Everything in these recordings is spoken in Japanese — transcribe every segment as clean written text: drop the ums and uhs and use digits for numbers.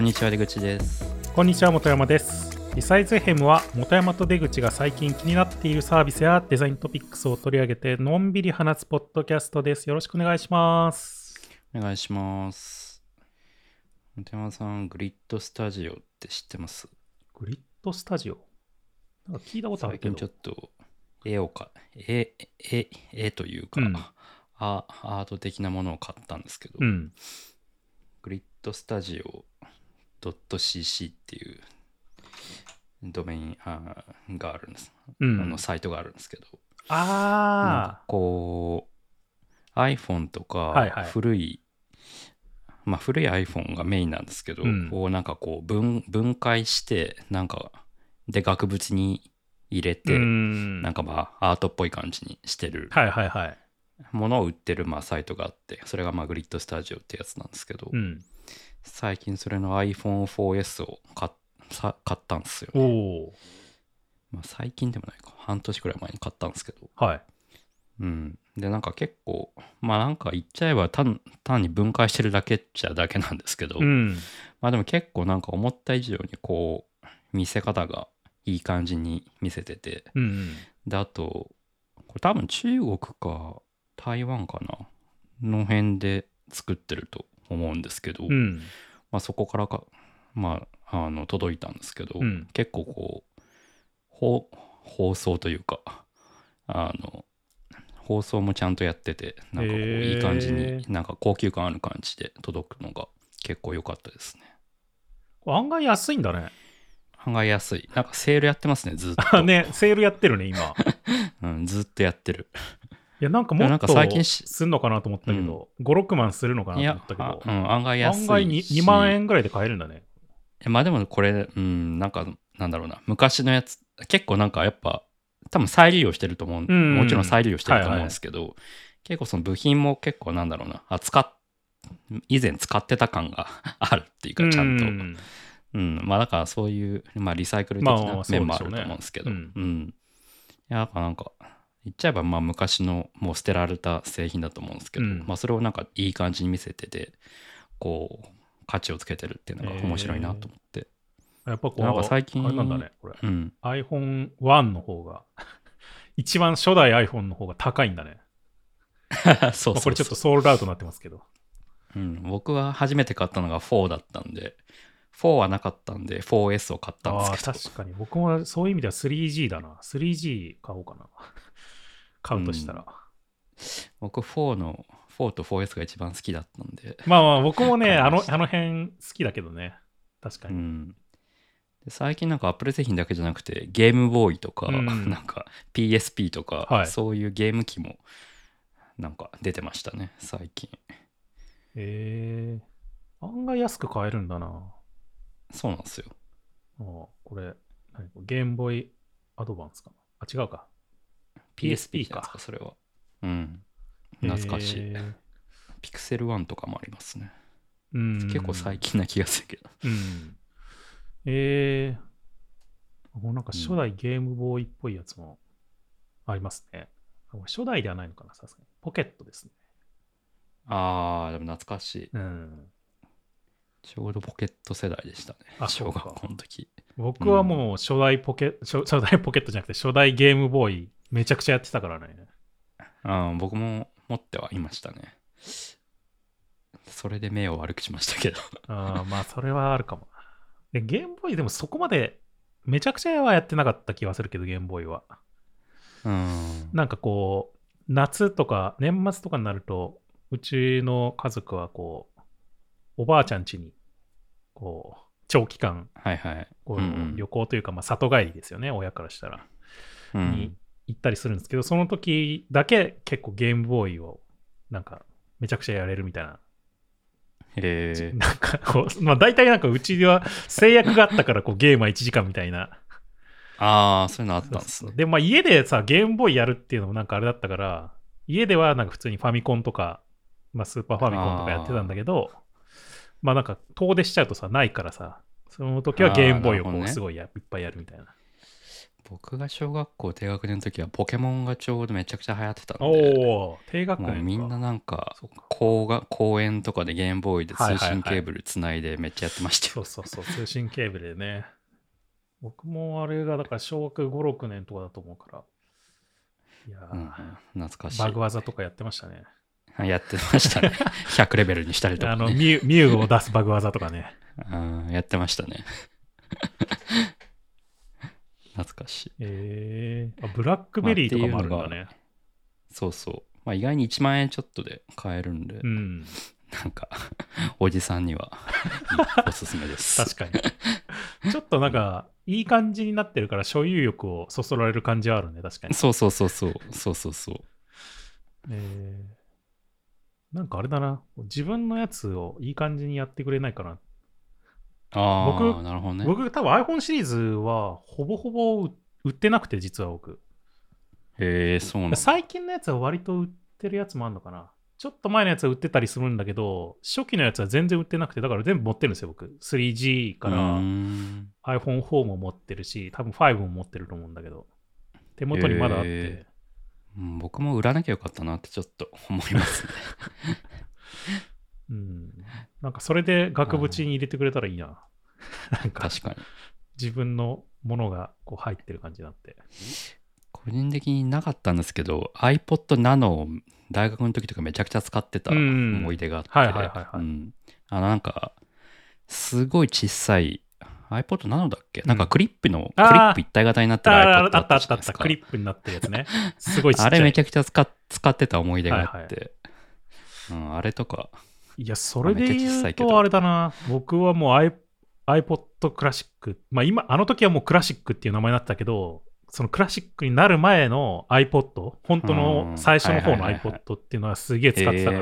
んにちは、出口です。 こんにちは、本山です。リサイズ FM は本山と出口が最近気になっているサービスやデザイントピックスを取り上げてのんびり話すポッドキャストです。よろしくお願いします。 お願いします。本山さん、グリッドスタジオって知ってます？ グリッドスタジオなんか聞いたことあるけど。 最近ちょっと絵というか、アート的なものを買ったんですけど、グリッドスタジオ .cc っていうドメインがあるんです、サイトがあるんですけど、なんかこう iPhone とか古いiPhone がメインなんですけど、こうなんかこう分解してなんかで額縁に入れてなんかアートっぽい感じにしてるものを売ってるサイトがあって、それがグリッドスタジオってやつなんですけど、最近それの iPhone4S を買ったんですよね。最近でもないか、半年くらい前に買ったんですけど、でなんか結構なんか言っちゃえば単に分解してるだけっちゃだけなんですけど、でも結構なんか思った以上にこう見せ方がいい感じに見せてて、であとこれ多分中国か台湾かなの辺で作ってると思うんですけど、そこから届いたんですけど、結構こう包装というか包装もちゃんとやってて、なんかこういい感じになんか高級感ある感じで届くのが結構良かったですね。 案外安いんだね。 案外安い。なんかセールやってますね、ずっと。 ね、セールやってるね、今。 ずっとやってる。 いや、なんかもっとすんのかなと思ったけど、5、6万するのかなと思ったけど、 案外安いし。 案外2万円ぐらいで買えるんだね。 でもこれ、なんか、なんだろうな、昔のやつ、結構なんかやっぱ、多分再利用してると思う、もちろん再利用してると思うんですけど、結構その部品も結構なんだろうな、以前使ってた感があるっていうか、ちゃんと。だからそういう、リサイクル的な面もあると思うんですけど、やっぱなんか、言っちゃえば昔のもう捨てられた製品だと思うんですけど、それをなんかいい感じに見せてて、こう、価値をつけてるっていうのが面白いなと思って。 やっぱこう、 なんか最近あれなんだね、これ。iPhone1 の方が、一番初代 iPhone の方が高いんだね。 そう。 これちょっとソールドアウトになってますけど。 僕は初めて買ったのが4だったんで、4はなかったんで 4S を買ったんですけど。 確かに。僕もそういう意味では 3G だな。3G 買おうかな。買うとしたら。 僕4と 4S が一番好きだったんで。 僕もね、あの辺好きだけどね。確かに。 で最近なんか Apple 製品だけじゃなくてゲームボーイとか、なんか PSP とか、そういうゲーム機もなんか出てましたね、最近。 案外安く買えるんだな。 そうなんですよ。 これ、ゲームボーイアドバンスかな。違うか。PSP か。 それは。懐かしい。ピクセル1とかもありますね。結構最近な気がするけど。 もうなんか初代ゲームボーイっぽいやつもありますね。初代ではないのかな、さすがに。ポケットですね。 でも懐かしい。ちょうどポケット世代でしたね。小学校の時。 僕はもう初代ポケットじゃなくて初代ゲームボーイめちゃくちゃやってたからね。 僕も持ってはいましたね。それで目を悪くしましたけど。 それはあるかも。で、ゲームボーイでもそこまでめちゃくちゃはやってなかった気はするけど、ゲームボーイは。なんかこう、夏とか年末とかになると、うちの家族はこう、おばあちゃん家に、こう、長期間、旅行というか、里帰りですよね、親からしたら。に行ったりするんですけど、その時だけ結構ゲームボーイを、なんか、めちゃくちゃやれるみたいな。なんかこう、大体なんかうちでは制約があったからこうゲームは1時間みたいな。 そういうのあったんですね。 で、家でさ、ゲームボーイやるっていうのもなんかあれだったから、家ではなんか普通にファミコンとか、スーパーファミコンとかやってたんだけど、なんか遠出しちゃうとさ、ないからさ、その時はゲームボーイをこうすごいいっぱいやるみたいな。 僕が小学校低学年の時はポケモンがちょうどめちゃくちゃ流行ってたんで、 おー、低学年か。 もうみんななんか公園とかでゲームボーイで通信ケーブルつないでめっちゃやってましたよ。 そうそうそう、通信ケーブルでね。僕もあれがだから小学5、6年とかだと思うから。いやー、 懐かしい。 バグ技とかやってましたね。 やってましたね。100レベルにしたりとか、ね。 ミュウを出すバグ技とかね。 やってましたね。懐かしい。 ブラックベリーとかもあるんだね。 そうそう。まあ、意外に1万円ちょっとで買えるんで、なんか、おじさんにはおすすめです。 確かに。ちょっとなんか、いい感じになってるから所有欲をそそられる感じはあるね、確かに。 そう。 なんかあれだな、自分のやつをいい感じにやってくれないかな。 なるほどね。 僕多分 iPhone シリーズはほぼほぼ売ってなくて、実は僕。 そうなんだ。 最近のやつは割と売ってるやつもあるのかな。ちょっと前のやつは売ってたりするんだけど、初期のやつは全然売ってなくて、だから全部持ってるんですよ、僕。3G から iPhone4 も持ってるし、多分5も持ってると思うんだけど、手元にまだあって。 僕も売らなきゃよかったなってちょっと思いますね。 なんかそれで額縁に入れてくれたらいいな。なんか確かに。 自分のものがこう入ってる感じになって。 個人的になかったんですけど、iPod Nano を大学の時とかめちゃくちゃ使ってた思い出があって、なんかすごい小さい iPod Nano だっけ、なんかクリップ一体型になってる iPod あったクリップになってるやつね。すごいちっちゃい。 あれめちゃくちゃ使ってた思い出があって、あれとか。 いや、それで言うとあれだな。僕はもう iPod クラシック。まああの時はもうクラシックっていう名前になったけど、そのクラシックになる前の iPod、本当の最初の方の iPod っていうのはすげえ使ってたから。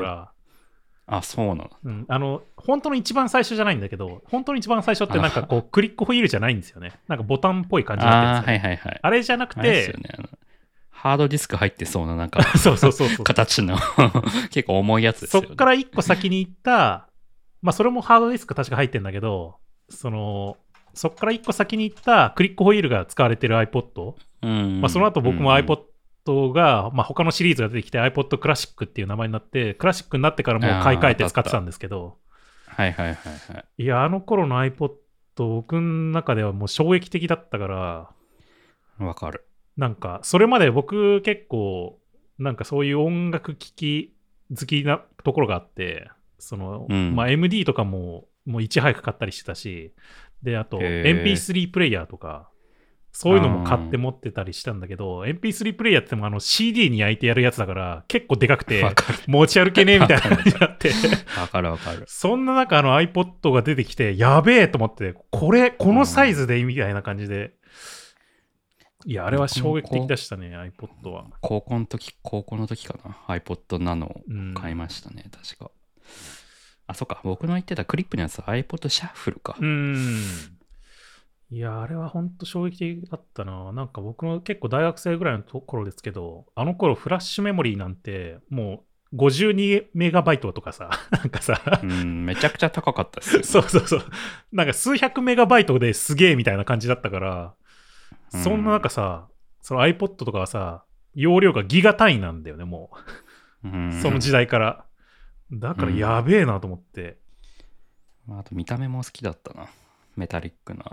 そうなの。本当の一番最初じゃないんだけど、本当の一番最初ってなんかこうクリックホイールじゃないんですよね。なんかボタンっぽい感じになってるんですよ。あれじゃなくて、 ハードディスク入ってそうななんかそう形の結構重いやつですよね。 そっから一個先に行った、まあそれもハードディスク確か入ってんだけど、そっから一個先に行ったクリックホイールが使われてる iPod、まあ、その後僕も iPod が、まあ、他のシリーズが出てきて iPod クラシックっていう名前になって、クラシックになってからもう買い替えて使ってたんですけど、いや、あの頃の iPod、僕の中ではもう衝撃的だったから、 わかる。 なんか、それまで僕結構、なんかそういう音楽聴き好きなところがあって、まあ MD とかもいち早く買ったりしてたし、で、あと MP3 プレイヤーとか、そういうのも買って持ってたりしたんだけど、MP3 プレイヤーってもCD に焼いてやるやつだから、結構でかくて、持ち歩けねえみたいな感じになって。 わかる。 そんな中iPod が出てきて、やべえと思って、このサイズでみたいな感じで。いや、あれは衝撃的でしたね、iPod は。 高校の時かな、iPod Nano を買いましたね、確か。そっか、僕の言ってたクリップのやつは iPod シャッフルか。 いや、あれは本当衝撃的だったな。なんか僕の結構大学生ぐらいの頃ですけど、あの頃フラッシュメモリーなんてもう52メガバイトとかさ、なんかさ、 めちゃくちゃ高かったですよね。 そう。なんか数百メガバイトですげえみたいな感じだったから、そんな中さ、その iPod とかはさ、容量がギガ単位なんだよね、もう。その時代から。だからやべえなと思って。 あと見た目も好きだったな。メタリックな。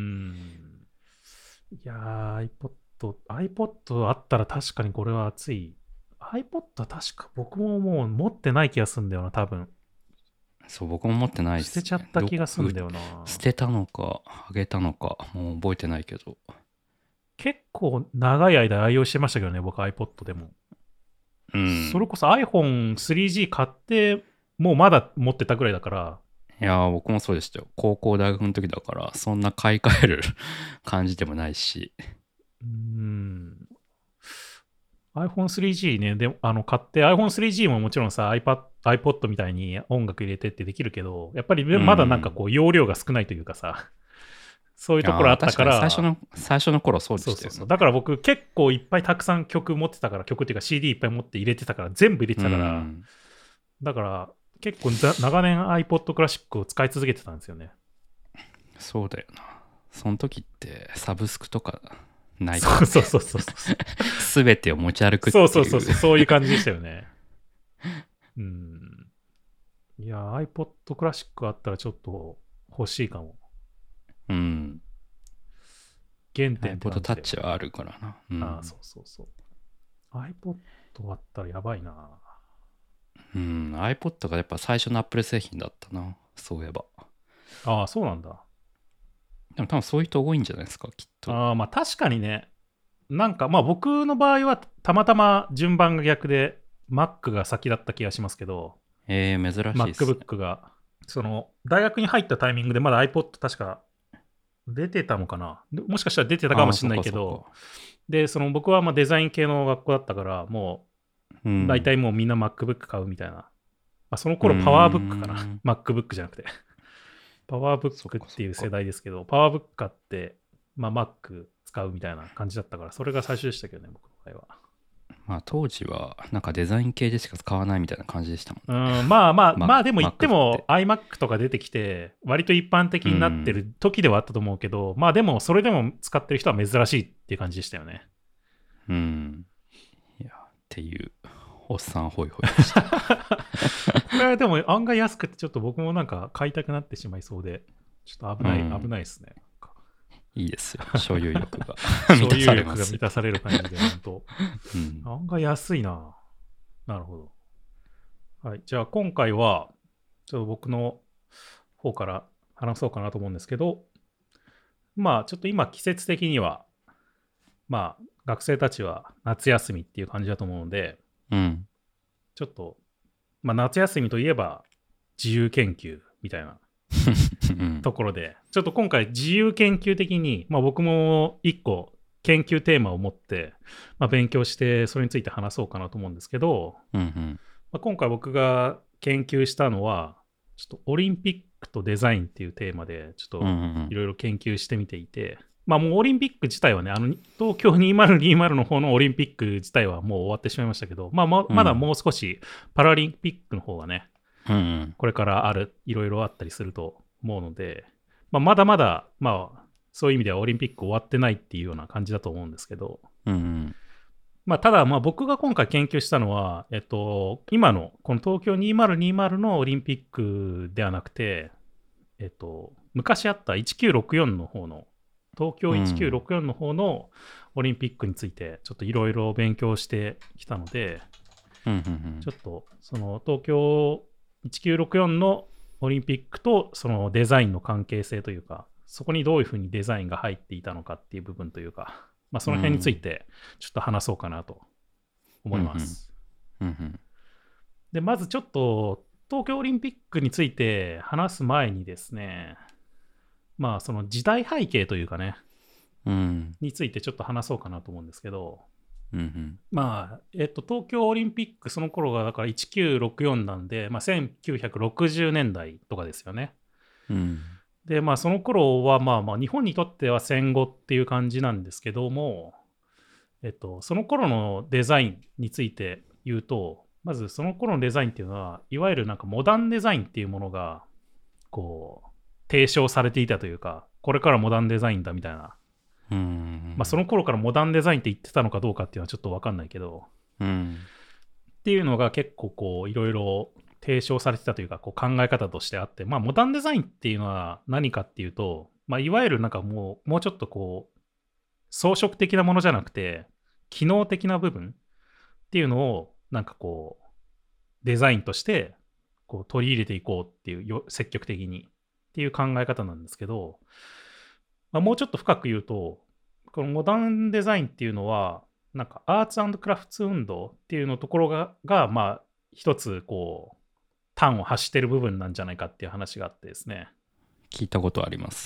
いやー、iPod あったら確かにこれは熱い。iPod は確か僕ももう持ってない気がするんだよな、多分。 そう、僕も持ってないです、 捨てちゃった気がするんだよな。 捨てたのか、あげたのか、もう覚えてないけど。 結構長い間愛用してましたけどね、僕 iPod でも。それこそ iPhone3G 買って、もうまだ持ってたぐらいだから。 いやー、僕もそうでしたよ。高校大学の時だから、そんな買い替える感じでもないし。 iPhone3G ね、で買って iPhone3G ももちろんさ iPod みたいに音楽入れてってできるけど、やっぱりまだなんかこう容量が少ないというかさ、そういうところあったから、 最初の頃そうでしたよね。 そうだから僕結構いっぱいたくさん曲持ってたから、曲っていうか CD いっぱい持って入れてたから、全部入れてたから、だから結構長年 iPod クラシックを使い続けてたんですよね。 そうだよな。その時ってサブスクとかない。 そうそうそうそう。 すべてを持ち歩くっていう。 そういう感じでしたよね。いや、iPod クラシックあったらちょっと欲しいかも。原点って感じで。 iPod タッチはあるからな。 そう。iPod あったらやばいな。 iPod がやっぱ最初の Apple 製品だったな。そういえば。 そうなんだ。 でも多分そういう人多いんじゃないですか、きっと。 まあ確かにね。なんかまあ僕の場合はたまたま順番が逆で Mac が先だった気がしますけど。 珍しいですね。 MacBook が。大学に入ったタイミングでまだ iPod 確か出てたのかな。もしかしたら出てたかもしれないけど。で、僕はまあデザイン系の学校だったから、もう大体もうみんな MacBook 買うみたいな。その頃パワーブックかな。MacBook じゃなくて。パワーブックっていう世代ですけど、パワーブック買って、まあ、Mac 使うみたいな感じだったから、それが最初でしたけどね、僕の場合は。 まあ当時はなんかデザイン系でしか使わないみたいな感じでしたもんね。まあでも言っても iMac とか出てきて、割と一般的になってる時ではあったと思うけど、まあでもそれでも使ってる人は珍しいっていう感じでしたよね。 いや、っていう。おっさんホイホイでした。これでも案外安くてちょっと僕もなんか買いたくなってしまいそうで、ちょっと危ないですね。 いいですよ。所有欲が満たされます。 所有欲が満たされる感じで、本当。案外安いな。なるほど。はい。じゃあ今回は、ちょっと僕の方から話そうかなと思うんですけど、まあちょっと今季節的には、まあ学生たちは夏休みっていう感じだと思うので、ちょっと、まあ、夏休みといえば自由研究みたいなところで、ちょっと今回自由研究的に、まあ、僕も一個研究テーマを持って、まあ、勉強してそれについて話そうかなと思うんですけど、まあ、今回僕が研究したのはちょっとオリンピックとデザインっていうテーマでちょっといろいろ研究してみていて、まあもうオリンピック自体はね、東京2020の方のオリンピック自体はもう終わってしまいましたけど、まだもう少しパラリンピックの方がね、これからいろいろあったりすると思うので、まだまだ、まあそういう意味ではオリンピック終わってないっていうような感じだと思うんですけど、まあただ僕が今回研究したのは、今のこの東京2020のオリンピックではなくて、昔あった1964の方の東京1964の方のオリンピックについてちょっといろいろ勉強してきたので、ちょっとその東京1964のオリンピックとそのデザインの関係性というか、そこにどういうふうにデザインが入っていたのかっていう部分というか、まあ、その辺についてちょっと話そうかなと思います。で、まずちょっと東京オリンピックについて話す前にですね、まあその時代背景というかね、についてちょっと話そうかなと思うんですけど、まあ東京オリンピックその頃がだから1964なんで、まあ、1960年代とかですよね。でまあその頃はまあ日本にとっては戦後っていう感じなんですけども、その頃のデザインについて言うと、まずその頃のデザインっていうのはいわゆるなんかモダンデザインっていうものがこう提唱されていたというか、これからモダンデザインだみたいな、まあその頃からモダンデザインって言ってたのかどうかっていうのはちょっと分かんないけど、っていうのが結構こういろいろ提唱されてたというか、こう考え方としてあって、まあモダンデザインっていうのは何かっていうと、まあいわゆるなんかもうちょっとこう装飾的なものじゃなくて機能的な部分っていうのをなんかこうデザインとしてこう取り入れていこうっていう積極的にっていう考え方なんですけど、まあ、もうちょっと深く言うと、このモダンデザインっていうのはなんかアーツ&クラフト運動っていうのところがまあ一つこう端を発してる部分なんじゃないかっていう話があってですね。 聞いたことあります。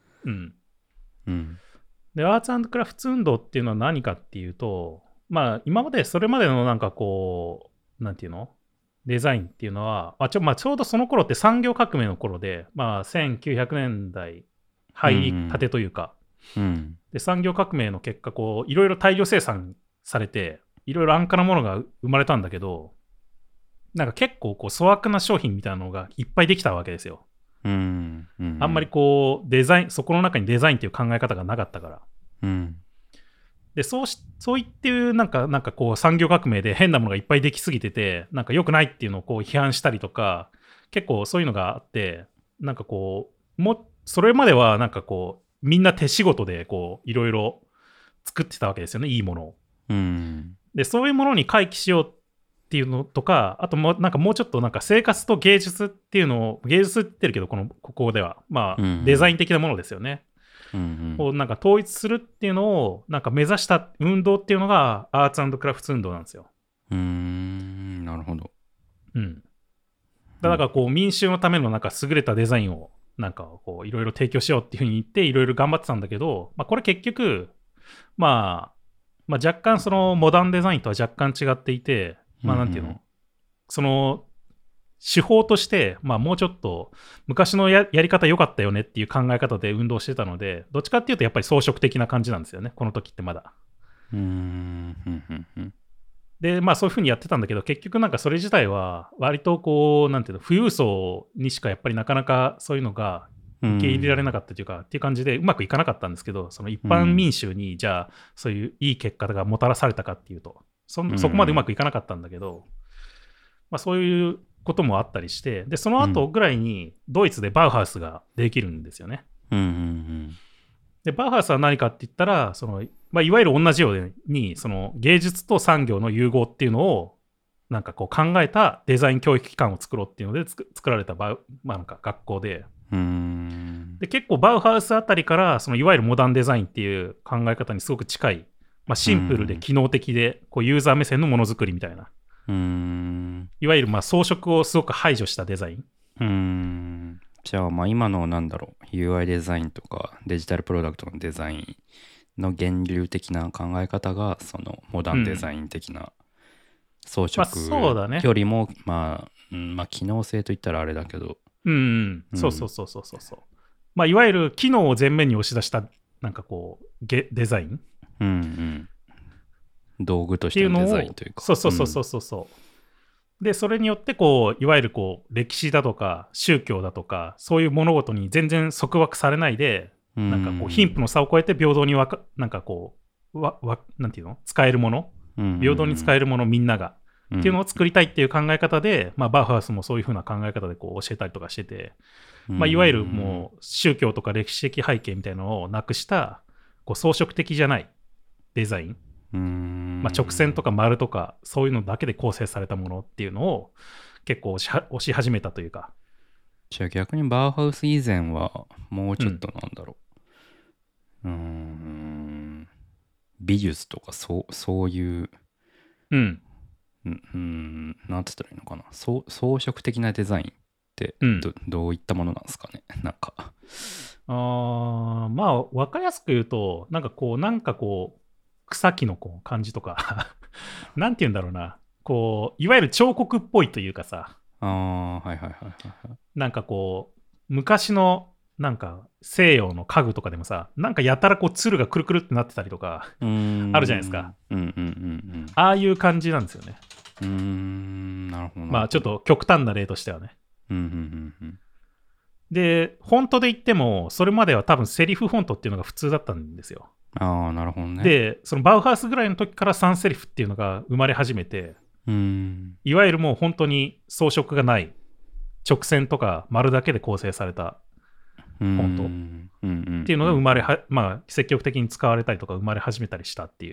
でアーツ&クラフト運動っていうのは何かっていうと、まあ今までそれまでのなんかこうなんていうのデザインっていうのは、ちょうどその頃って産業革命の頃で、まあ、1900年代入りたてというか、で産業革命の結果こういろいろ大量生産されていろいろ安価なものが生まれたんだけど、なんか結構こう粗悪な商品みたいなのがいっぱいできたわけですよ。あんまりこうデザイン、そこの中にデザインっていう考え方がなかったから。 で、そういっていうなんかこう産業革命で変なものがいっぱいできすぎてて、なんか良くないっていうのをこう批判したりとか、結構そういうのがあって、なんかこう、それまではなんかこう、みんな手仕事でこう、いろいろ作ってたわけですよね、いいものを。で、そういうものに回帰しようっていうのとか、あとなんかもうちょっとなんか生活と芸術っていうのを、芸術って言ってるけど、ここでは、まあ、デザイン的なものですよね。をなんか統一するっていうのをなんか目指した運動っていうのがアーツ&クラフト運動なんですよ。 なるほど。 だからこう民衆のためのなんか優れたデザインをなんかこういろいろ提供しようっていうふうに言っていろいろ頑張ってたんだけど、これ結局まあ若干そのモダンデザインとは若干違っていて、なんていうの、その手法として、もうちょっと昔のやり方良かったよねっていう考え方で運動してたので、どっちかっていうとやっぱり装飾的な感じなんですよね、この時ってまだ。で、そういう風にやってたんだけど、結局なんかそれ自体は割とこう、なんていうの、富裕層にしかやっぱりなかなかそういうのが受け入れられなかったというか、っていう感じでうまくいかなかったんですけど、その一般民衆にじゃあそういういい結果がもたらされたかっていうと、そこまでうまくいかなかったんだけど、そういうこともあったりして、でその後ぐらいにドイツでバウハウスができるんですよね。でバウハウスは何かって言ったらその、いわゆる同じようにその芸術と産業の融合っていうのをなんかこう考えたデザイン教育機関を作ろうっていうので作られたなんか学校で、で結構バウハウスあたりからそのいわゆるモダンデザインっていう考え方にすごく近い、シンプルで機能的でこうユーザー目線のものづくりみたいな、いわゆる装飾をすごく排除したデザイン。 じゃあ今のなんだろう UI デザインとかデジタルプロダクトのデザインの源流的な考え方がそのモダンデザイン的な装飾よりも機能性といったらあれだけど、 そういわゆる機能を前面に押し出したなんかこうデザイン、 道具としてのデザインというか、 でそれによってこういわゆるこう歴史だとか宗教だとかそういう物事に全然束縛されないで、なんかこう貧富の差を超えて平等になんかこうなんていうの使えるもの、平等に使えるものみんながっていうのを作りたいっていう考え方で、バウハウスもそういう風な考え方でこう教えたりとかしてて、いわゆるもう宗教とか歴史的背景みたいなのをなくしたこう装飾的じゃないデザイン、直線とか丸とかそういうのだけで構成されたものっていうのを結構推し始めたというか。 じゃあ逆にバウハウス以前はもうちょっとなんだろう、美術とかそういうなんて言ったらいいのかな、装飾的なデザインってどういったものなんですかね。なんか分かりやすく言うとなんかこう草木のこう感じとかなんて言うんだろうな、こういわゆる彫刻っぽいというかさ、なんかこう昔のなんか西洋の家具とかでもさ、なんかやたらこう鶴がくるくるってなってたりとかあるじゃないですか。ああいう感じなんですよね。 なるほど。 ちょっと極端な例としてはね。でフォントで言ってもそれまでは多分セリフフォントっていうのが普通だったんですよ。 なるほどね。 でそのバウハウスぐらいの時からサンセリフっていうのが生まれ始めて、いわゆるもう本当に装飾がない直線とか丸だけで構成されたフォントっていうのが積極的に使われたりとか生まれ始めたりしたっていう。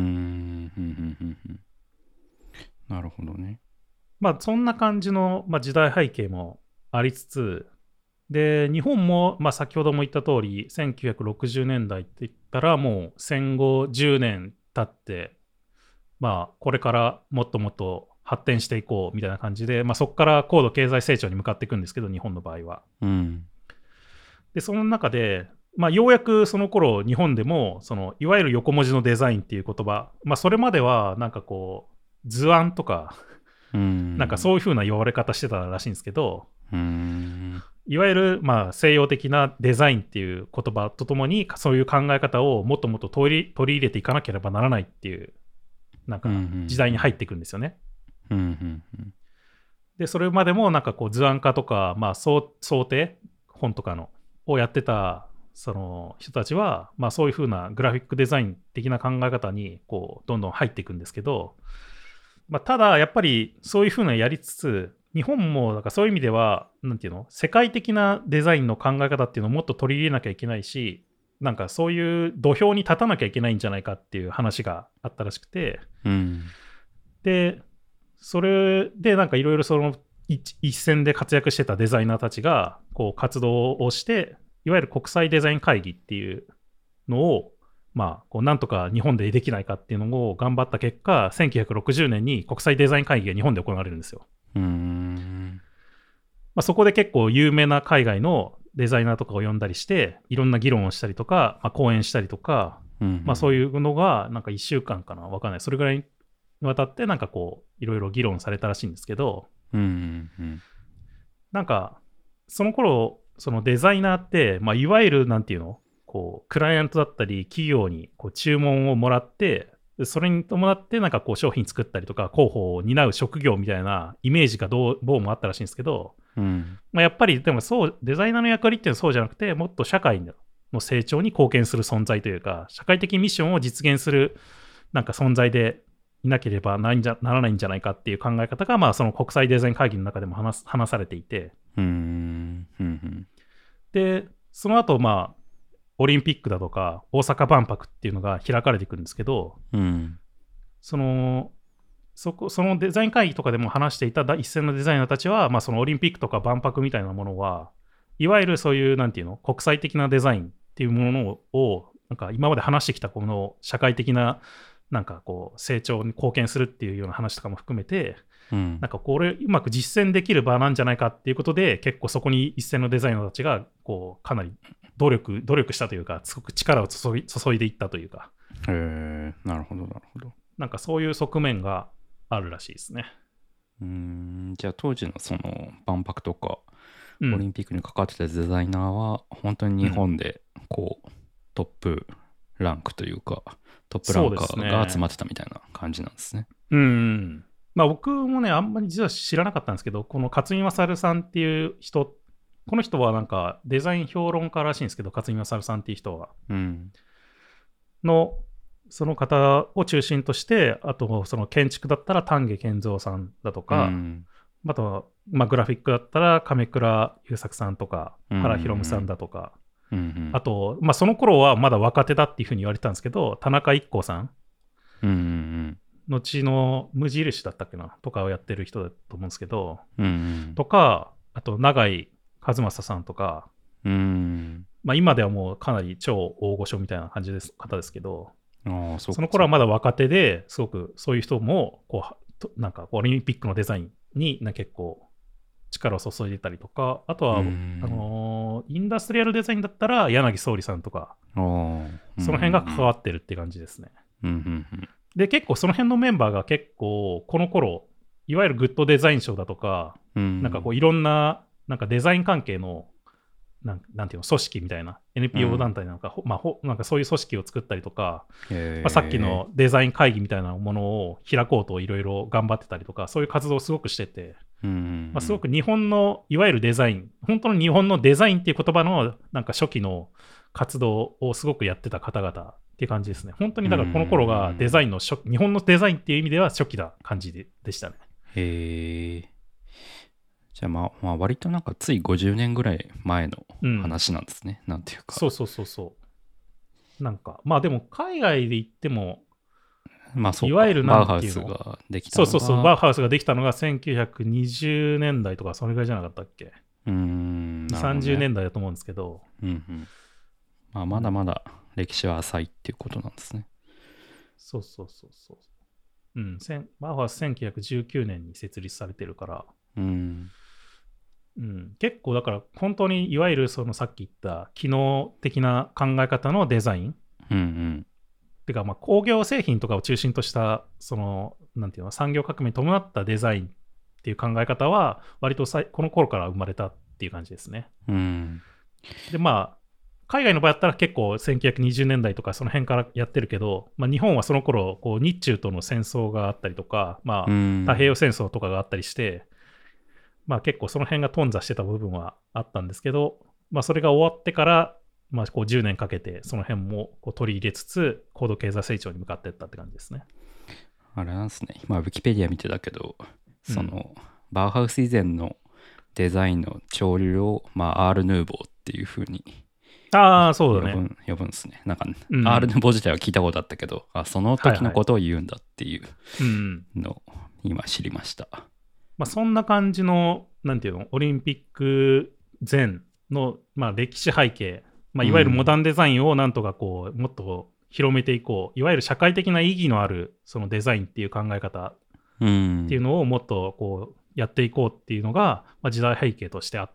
なるほどね。 そんな感じの、時代背景もありつつ、で日本も、先ほども言った通り1960年代って言ったらもう戦後10年経って、これからもっともっと発展していこうみたいな感じで、そこから高度経済成長に向かっていくんですけど、日本の場合は。でその中で、ようやくその頃日本でもそのいわゆる横文字のデザインっていう言葉、それまではなんかこう図案とかなんかそういう風な言われ方してたらしいんですけど、いわゆる西洋的なデザインっていう言葉とともにそういう考え方をもっともっと取り入れていかなければならないっていうなんか時代に入っていくんですよね。でそれまでもなんかこう図案化とか、想定本とかのをやってたその人たちは、まあ、そういう風なグラフィックデザイン的な考え方にこうどんどん入っていくんですけど、まあ、ただやっぱりそういう風なやりつつ、日本もだからそういう意味ではなんていうの、世界的なデザインの考え方っていうのをもっと取り入れなきゃいけないし、なんかそういう土俵に立たなきゃいけないんじゃないかっていう話があったらしくて、 うん、 でそれでなんかいろいろその一線で活躍してたデザイナーたちがこう活動をして、いわゆる国際デザイン会議っていうのをまあこうなんとか日本でできないかっていうのを頑張った結果、1960年に国際デザイン会議が日本で行われるんですよ。まあ、そこで結構有名な海外のデザイナーとかを呼んだりして、いろんな議論をしたりとか、まあ、講演したりとか、まあ、そういうのがなんか1週間かな、わかんない、それぐらいにわたってなんかこういろいろ議論されたらしいんですけど、なんかその頃そのデザイナーって、まあ、いわゆるなんていうの、こうクライアントだったり企業にこう注文をもらって、それに伴ってなんかこう商品作ったりとか広報を担う職業みたいなイメージがどうもあったらしいんですけど、まあ、やっぱりでもそうデザイナーの役割っていうのはそうじゃなくて、もっと社会の成長に貢献する存在というか、社会的ミッションを実現するなんか存在でいなければならないんじゃないかっていう考え方が、まあ、その国際デザイン会議の中でも話されていて、でその後まあオリンピックだとか大阪万博っていうのが開かれていくんですけど、そのデザイン会議とかでも話していた一線のデザイナーたちは、まあ、そのオリンピックとか万博みたいなものはいわゆるそういうなんていうの、国際的なデザインっていうものをなんか今まで話してきたこの社会的ななんかこう成長に貢献するっていうような話とかも含めて、なんかこれうまく実践できる場なんじゃないかっていうことで、結構そこに一線のデザイナーたちがこうかなり努力したというか、すごく力を注いでいったというか。 なるほどなるほど。 なんかそういう側面があるらしいですね。 じゃあ当時のその万博とかオリンピックに関わってたデザイナーは本当に日本でこう、トップランクというかトップランカーが集まってたみたいな感じなんですね。 まあ僕もねあんまり実は知らなかったんですけど、この勝見勝さんっていう人、この人はなんかデザイン評論家らしいんですけど、勝見勝さんっていう人は、のその方を中心として、あとその建築だったら丹下健三さんだとか、あとはまあグラフィックだったら亀倉優作さんとか原弘さんだとか、あと、まあ、その頃はまだ若手だっていうふうに言われてたんですけど、田中一行さん、後の無印だったっけなとかをやってる人だと思うんですけど、とか、あと永井和正さんとか、まあ、今ではもうかなり超大御所みたいな感じです方ですけど、その頃はまだ若手ですごくそういう人もこうなんかオリンピックのデザインに結構力を注いでたりとか、あとはインダストリアルデザインだったら柳宗理さんとか、その辺が関わってるって感じですね。で結構その辺のメンバーが結構この頃いわゆるグッドデザイン賞だとか、なんかこういろんななんかデザイン関係のなんていうの組織みたいな NPO 団体なんか、なんかそういう組織を作ったりとか、さっきのデザイン会議みたいなものを開こうといろいろ頑張ってたりとか、そういう活動をすごくしてて、すごく日本のいわゆるデザイン、本当の日本のデザインっていう言葉のなんか初期の活動をすごくやってた方々っていう感じですね。本当にだからこの頃がデザインの日本のデザインっていう意味では初期な感じでしたね。 じゃあまあ割となんかつい50年ぐらい前の話なんですね。なんていうか。 そうなんかまあでも海外で言っても、 まあそうか、 いわゆるバウハウスができたのがバウハウスができたのが1920年代とかそれぐらいじゃなかったっけ。30年代だと思うんですけど、 まあ、まだまだ歴史は浅いっていうことなんですね。 バウハウス1919年に設立されてるから、結構だから本当にいわゆるそのさっき言った機能的な考え方のデザイン、てかまあ工業製品とかを中心としたそのなんていうの産業革命に伴ったデザインっていう考え方は割とこの頃から生まれたっていう感じですね。でまあ海外の場合だったら結構1920年代とかその辺からやってるけど、まあ、日本はその頃こう日中との戦争があったりとか、まあ、太平洋戦争とかがあったりして、まあ、結構その辺が頓挫してた部分はあったんですけど、まあ、それが終わってからまあ、こう10年かけてその辺もこう取り入れつつ高度経済成長に向かっていったって感じですね。 あれなんですね。今ウィキペディア見てたけど、その、バウハウス以前のデザインの潮流を、まあ、アール・ヌーボーっていう風にそうだね。 呼ぶんですね。なんか、アール・ヌーボー自体は聞いたことあったけど、その時のことを言うんだっていうのを今知りました。 まあ、そんな感じの、なんていうの、オリンピック前の、まあ、歴史背景、まあ、いわゆるモダンデザインをなんとかこう、もっと広めていこう、いわゆる社会的な意義のあるそのデザインっていう考え方っていうのをもっとこうやっていこうっていうのが、まあ、時代背景としてあって、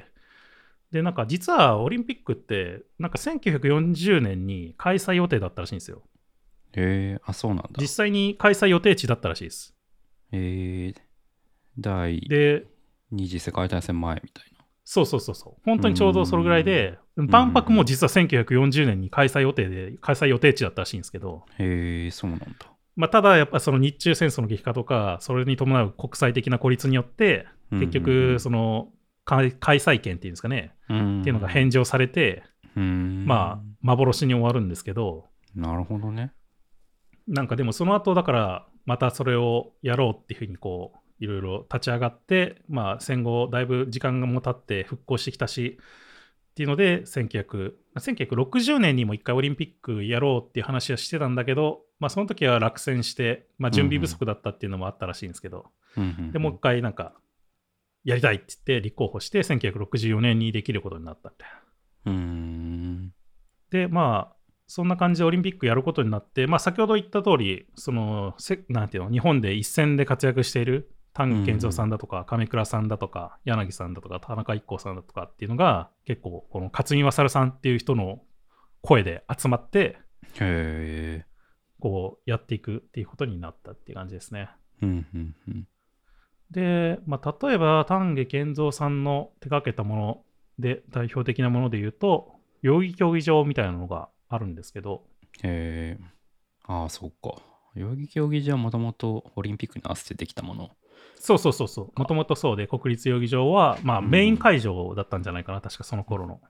で、なんか実はオリンピックってなんか1940年に開催予定だったらしいんですよ。 そうなんだ。 実際に開催予定地だったらしいです。 第二次世界大戦前みたいな。 そう。本当にちょうどそれぐらいで、万博も実は1940年に開催予定地だったらしいんですけど。 そうなんだ。 まあ、ただやっぱその日中戦争の激化とか、それに伴う国際的な孤立によって、結局その開催権っていうんですかね、っていうのが返上されて、まあ幻に終わるんですけど。 なるほどね。 なんかでもその後だからまたそれをやろうっていうふうにこういろいろ立ち上がって、まあ、戦後だいぶ時間がも経って復興してきたしっていうので1960年にも一回オリンピックやろうっていう話はしてたんだけど、まあ、その時は落選して、まあ、準備不足だったっていうのもあったらしいんですけど、でもう一回なんかやりたいって言って立候補して1964年にできることになったみたいな。でまあそんな感じでオリンピックやることになって、まあ、先ほど言った通りそのなんていうの日本で一線で活躍している丹下健三さんだとか亀倉さんだとか柳さんだとか田中一行さんだとかっていうのが結構この勝見勝さんっていう人の声で集まってこうやっていくっていうことになったっていう感じですね。で、まあ、例えば丹下健三さんの手掛けたもので代表的なもので言うと代々木競技場みたいなのがあるんですけど。 そうか。代々木競技場はもともとオリンピックに合わせてできたもの。 そう。もともとそうで、国立代々木場は、まあ、メイン会場だったんじゃないかな、確かその頃の。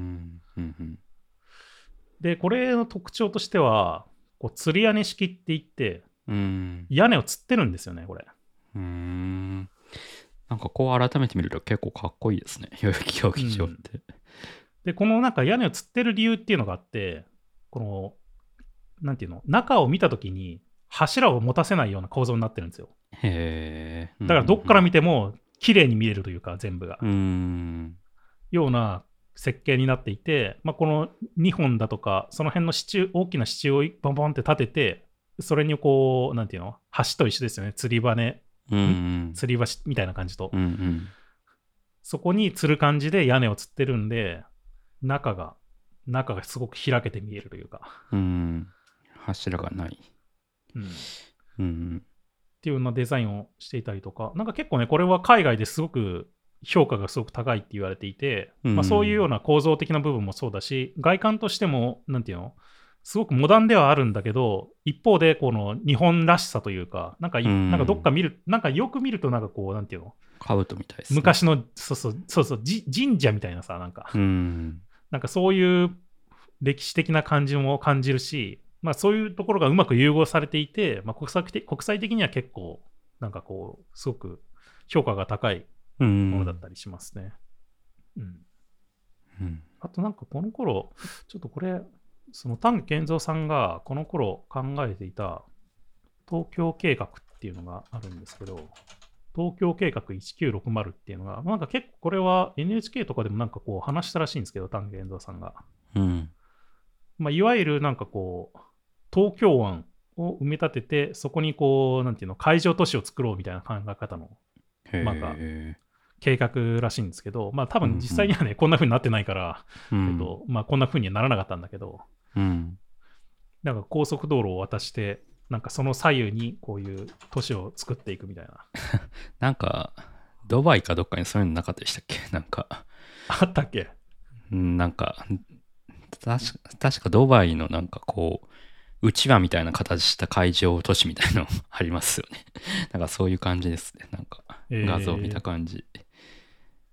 で、これの特徴としては、こう吊り屋根式って言って、屋根を吊ってるんですよね、これ。 なんかこう改めて見ると結構かっこいいですね、代々木競技場って。 で、このなんか屋根を吊ってる理由っていうのがあって、この、なんていうの、中を見たときに柱を持たせないような構造になってるんですよ。だからどっから見ても綺麗に見えるというか、全部が。ような設計になっていて、まあ、この2本だとか、その辺の大きな支柱をボンボンって立てて、それにこう、なんていうの、橋と一緒ですよね、吊り羽、吊り橋みたいな感じと。そこに吊る感じで屋根を吊ってるんで、中がすごく開けて見えるというか。 柱がない。 っていうようなデザインをしていたりとか、なんか結構ね、これは海外ですごく評価がすごく高いって言われていて、まあ、そういうような構造的な部分もそうだし、外観としても、なんていうの、すごくモダンではあるんだけど、一方でこの日本らしさというか、なんかどっか見る、なんかよく見るとなんかこう、なんていうの、 兜みたいですね。 昔の、神社みたいなさ、なんか、なんかそういう歴史的な感じも感じるし、まあ、そういうところがうまく融合されていて、まあ、国際的には結構なんかこうすごく評価が高いものだったりしますね。あとなんかこの頃ちょっとこれその丹下健三さんがこの頃考えていた東京計画っていうのがあるんですけど、東京計画1960っていうのがなんか結構これは NHK とかでもなんかこう話したらしいんですけど、丹下健三さんが。まあ、いわゆるなんかこう東京湾を埋め立てて、そこにこうなんていうの、海上都市を作ろうみたいな考え方のなんか計画らしいんですけど、まあ多分実際にはね、こんな風になってないから、まあこんな風にはならなかったんだけど、なんか高速道路を渡してなんかその左右にこういう都市を作っていくみたいな。 なんかドバイかどっかにそういうのなかったでしたっけ？なんかあったっけ？ なんか確かドバイのなんかこううちわみたいな形した海上都市みたいなのありますよね。なんかそういう感じですね。なんか画像見た感じ。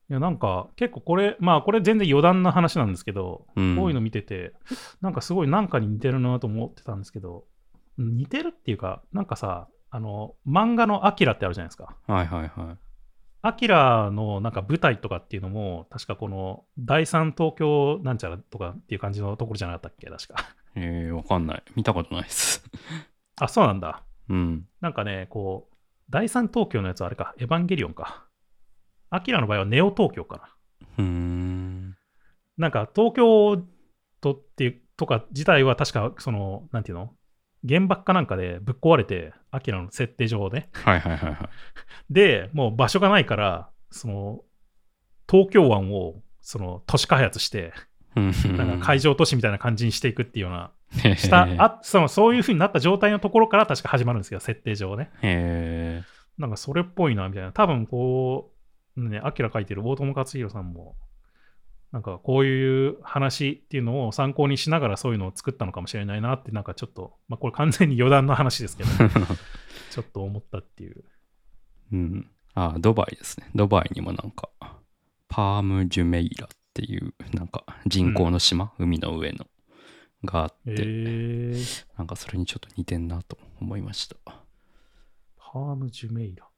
いやなんか結構これ全然余談な話なんですけど、こういうの見ててなんかすごいなんかに似てるなと思ってたんですけど、似てるっていうかなんかさ、漫画のアキラってあるじゃないですか。 はいはいはい。 アキラのなんか舞台とかっていうのも確かこの第三東京なんちゃらとかっていう感じのところじゃなかったっけ確か。 わかんない。見たことないです。 あ、そうなんだ。 うん。 なんかね、こう第三東京のやつはあれか、エヴァンゲリオンか。アキラの場合はネオ東京かな。 なんか東京都っていうとか自体は確かそのなんていうの、原爆かなんかでぶっ壊れて、アキラの設定上で、 はいはいはいはい。 でもう場所がないからその東京湾をその都市開発してなんか海上都市みたいな感じにしていくっていうようなそういう風になった状態のところから確か始まるんですけど、設定上ね。なんかそれっぽいなみたいな。多分こうね、アキラ書いてる大友克洋さんもなんかこういう話っていうのを参考にしながらそういうのを作ったのかもしれないなって、なんかちょっと、これ完全に余談の話ですけどちょっと思ったっていう。 ドバイですね。ドバイにもなんかパーム・ジュメイラっていうなんか人工の島、海の上のがあって、なんかそれにちょっと似てんなと思いました。 パーム・ジュメイラ。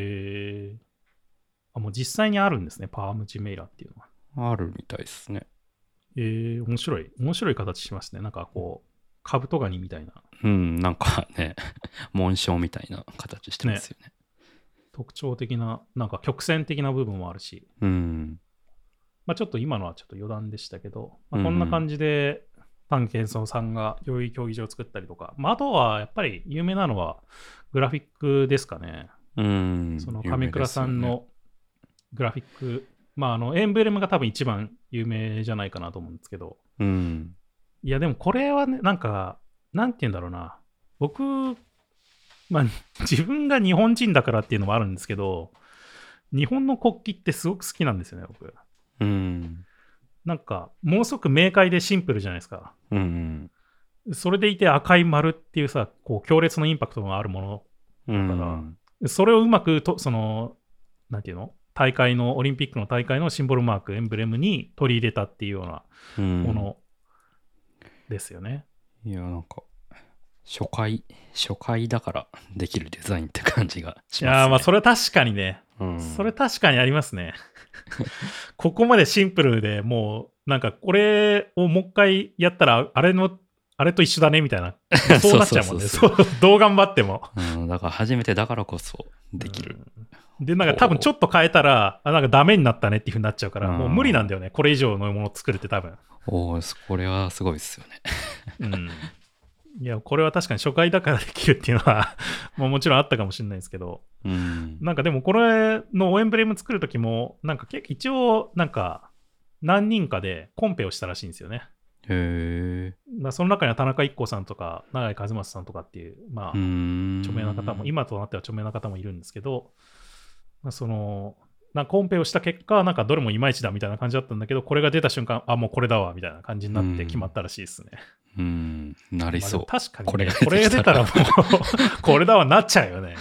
もう実際にあるんですね、パーム・ジュメイラっていうのは。 あるみたいですね。 面白い形しますね。なんかこう、カブトガニみたいな。 なんかね、紋章みたいな形してますよね。 特徴的な、なんか曲線的な部分もあるし。ちょっと今のはちょっと余談でしたけど、こんな感じで、パン・ケンソンさんが代々木競技場を作ったりとか、あとはやっぱり有名なのはグラフィックですかね。その亀倉さんのグラフィック、エンブレムが多分一番有名じゃないかなと思うんですけど、いやでもこれはね、なんかなんて言うんだろうな、僕、自分が日本人だからっていうのもあるんですけど、日本の国旗ってすごく好きなんですよね、僕。なんかもうすごく明快でシンプルじゃないですか。それでいて赤い丸っていうさ、こう強烈なインパクトがあるものだから、それをうまくそのなんていうの、大会のオリンピックの大会のシンボルマーク、エンブレムに取り入れたっていうようなものですよね。 いやなんか初回だからできるデザインって感じがしますね。 いやそれは確かにね、それ確かにありますね。ここまでシンプルでもうなんかこれをもう一回やったらあれと一緒だねみたいな、そうなっちゃうもんね。どう頑張っても。 だから初めてだからこそできる。 でなんか多分ちょっと変えたらなんかダメになったねっていう風になっちゃうから、もう無理なんだよね。これ以上のものを作るって多分。 これはすごいですよね。 いやこれは確かに初回だからできるっていうのはもちろんあったかもしれないですけど、なんかでもこれのエンブレム作る時もなんか一応なんか何人かでコンペをしたらしいんですよね。その中には田中一行さんとか永井和正さんとかっていう著名な方も、今となっては著名な方もいるんですけど、そのコンペをした結果なんかどれもいまいちだみたいな感じだったんだけど、これが出た瞬間もうこれだわみたいな感じになって決まったらしいですね。 なりそう。 確かに、ね、これが出たらもうこれだわなっちゃうよね。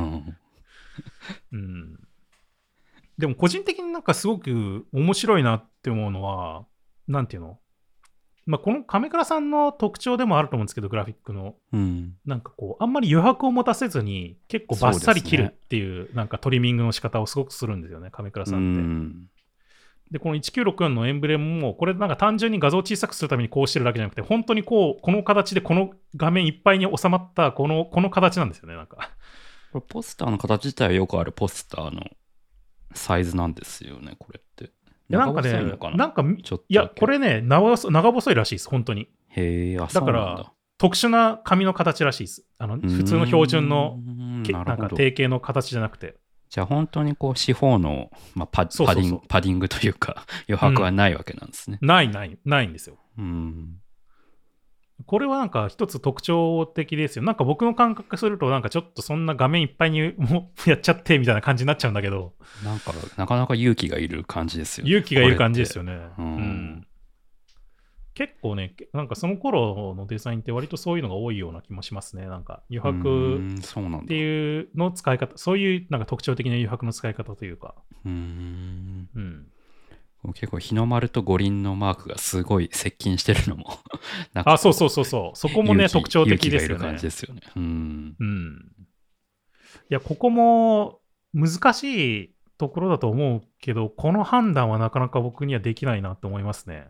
でも個人的になんかすごく面白いなって思うのは、なんていうの、この亀倉さんの特徴でもあると思うんですけど、グラフィックの、なんかこうあんまり余白を持たせずに結構バッサリ切るっていうなんかトリミングの仕方をすごくするんですよね、亀倉さんって。でこの1964のエンブレムもこれなんか単純に画像を小さくするためにこうしてるだけじゃなくて、本当にこの形でこの画面いっぱいに収まったこの形なんですよね。なんかこれポスターの形自体はよくあるポスターのサイズなんですよね、これって。 なんかね、いやこれね長細いらしいです、本当に。だから特殊な紙の形らしいです。普通の標準のなんか定型の形じゃなくて。 じゃあ本当にこう四方の、パディングというか余白はないわけなんですね。 ないんですよ。これはなんか一つ特徴的ですよ。なんか僕の感覚するとなんかちょっとそんな画面いっぱいにもやっちゃってみたいな感じになっちゃうんだけど、 なんかなかなか勇気がいる感じですよね。 勇気がいる感じですよね。 結構ね、なんかその頃のデザインって割とそういうのが多いような気もしますね。なんか余白っていうの使い方、そういうなんか特徴的な余白の使い方というか。うん。 結構日の丸と五輪のマークがすごい接近してるのもなんかそう。そこもね、特徴的ですよね。 感じですよね。 いや、ここも難しいところだと思うけど、この判断はなかなか僕にはできないなと思いますね。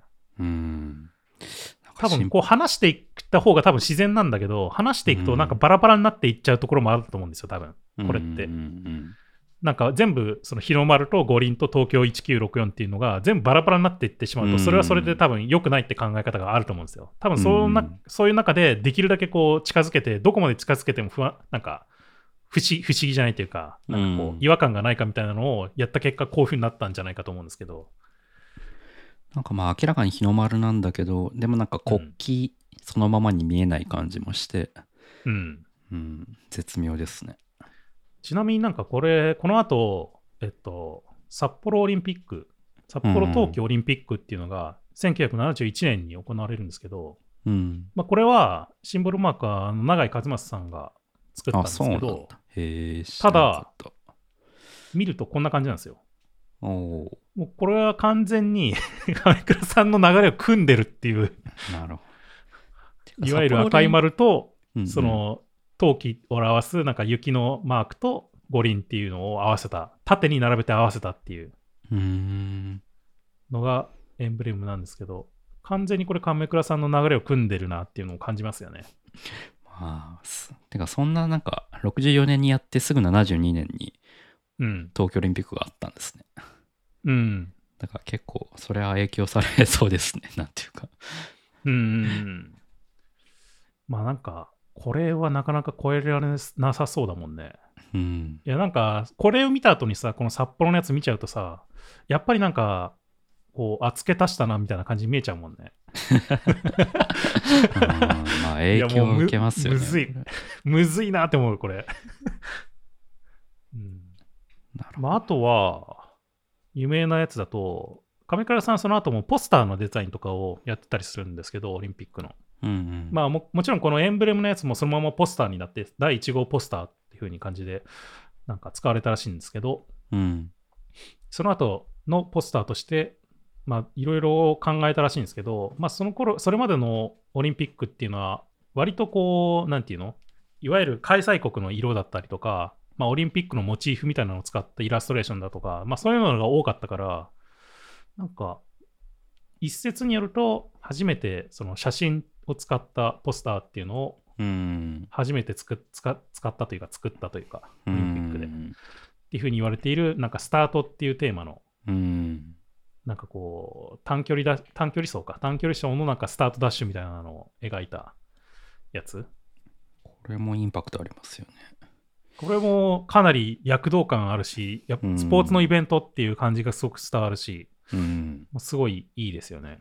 多分こう話していった方が多分自然なんだけど、話していくとなんかバラバラになっていっちゃうところもあると思うんですよ、多分これって。なんか全部その日の丸と五輪と東京1964っていうのが全部バラバラになっていってしまうと、それはそれで多分良くないって考え方があると思うんですよ。多分そういう中でできるだけこう近づけて、どこまで近づけてもなんか不思議じゃないというか、なんかこう違和感がないかみたいなのをやった結果こういう風になったんじゃないかと思うんですけど。 なんかまあ明らかに日の丸なんだけど、でもなんか国旗そのままに見えない感じもして、絶妙ですね。 ちなみになんかこの後、札幌オリンピック、札幌冬季オリンピックっていうのが1971年に行われるんですけど、まあ、これはシンボルマーカーの永井和正さんが作ったんですけど、ただ、見るとこんな感じなんですよ。もうこれは完全に亀倉さんの流れを組んでるっていうなるほど。いわゆる赤い丸と、その冬季を表すなんか雪のマークと五輪っていうのを合わせた、縦に並べて合わせたっていうのがエンブレムなんですけど、完全にこれ亀倉さんの流れを組んでるなっていうのを感じますよね。 まあ、てかそんななんか64年にやってすぐ72年に東京オリンピックがあったんですね。だから結構それは影響されそうですね。なんていうか。 まあなんかこれはなかなか超えられなさそうだもんね。いやなんかこれを見た後にさ、この札幌のやつ見ちゃうとさ、やっぱりなんかこう付け足したなみたいな感じに見えちゃうもんね。 まあ影響を受けますよね。 むずいなって思うこれ。まああとは有名なやつだと、亀倉さんその後もポスターのデザインとかをやってたりするんですけど、オリンピックの。まあ もちろんこのエンブレムのやつもそのままポスターになって、第1号ポスターっていう風に感じでなんか使われたらしいんですけど、その後のポスターとして、まあいろいろ考えたらしいんですけど、まあそれまでのオリンピックっていうのは、割とこう、なんていうの、いわゆる開催国の色だったりとか、まあ、オリンピックのモチーフみたいなのを使ったイラストレーションだとか、まあ、そういうのが多かったから、なんか、一説によると、初めてその写真を使ったポスターっていうのを、初めて使ったというか、作ったというか、オリンピックで。っていうふうに言われている、なんか、スタートっていうテーマの、なんかこう、短距離走のなんかスタートダッシュみたいなのを描いたやつ。 これもインパクトありますよね。 これもかなり躍動感あるし、やっぱスポーツのイベントっていう感じがすごく伝わるし、すごいいいですよね。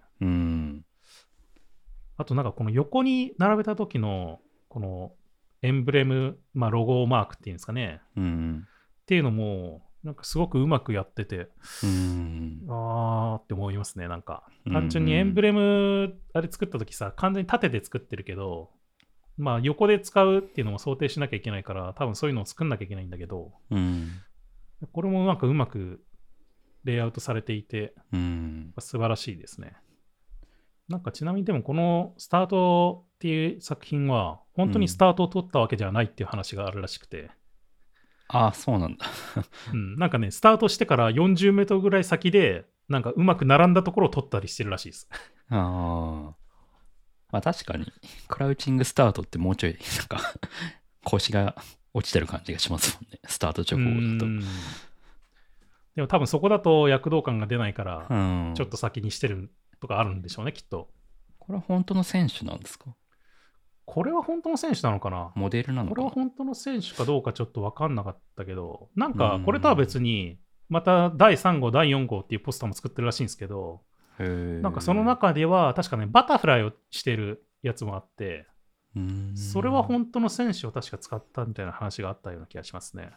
あとなんかこの横に並べた時のこのエンブレム、まあ、ロゴマークっていうんですかね、っていうのもなんかすごくうまくやってて、あーって思いますね。なんか単純にエンブレムあれ作った時さ、完全に縦で作ってるけど、まあ横で使うっていうのも想定しなきゃいけないから、多分そういうのを作んなきゃいけないんだけど、これもなんかうまくレイアウトされていて、素晴らしいですね。なんかちなみにでもこのスタートっていう作品は本当にスタートを取ったわけじゃないっていう話があるらしくて。 ああ、そうなんだ。 なんかね、スタートしてから40メートルぐらい先で、なんかうまく並んだところを取ったりしてるらしいです。 まあ確かに、クラウチングスタートってもうちょい、なんか、腰が落ちてる感じがしますもんね。スタート直後だと。 でも多分そこだと躍動感が出ないから、ちょっと先にしてるとかあるんでしょうね、きっと。 これは本当の選手なんですか？ これは本当の選手なのかな？ モデルなのかな？ これは本当の選手かどうかちょっと分かんなかったけど、なんかこれとは別に、また第3号、第4号っていうポスターも作ってるらしいんですけど、なんかその中では確かね、バタフライをしてるやつもあって、それは本当の選手を確か使ったみたいな話があったような気がしますね。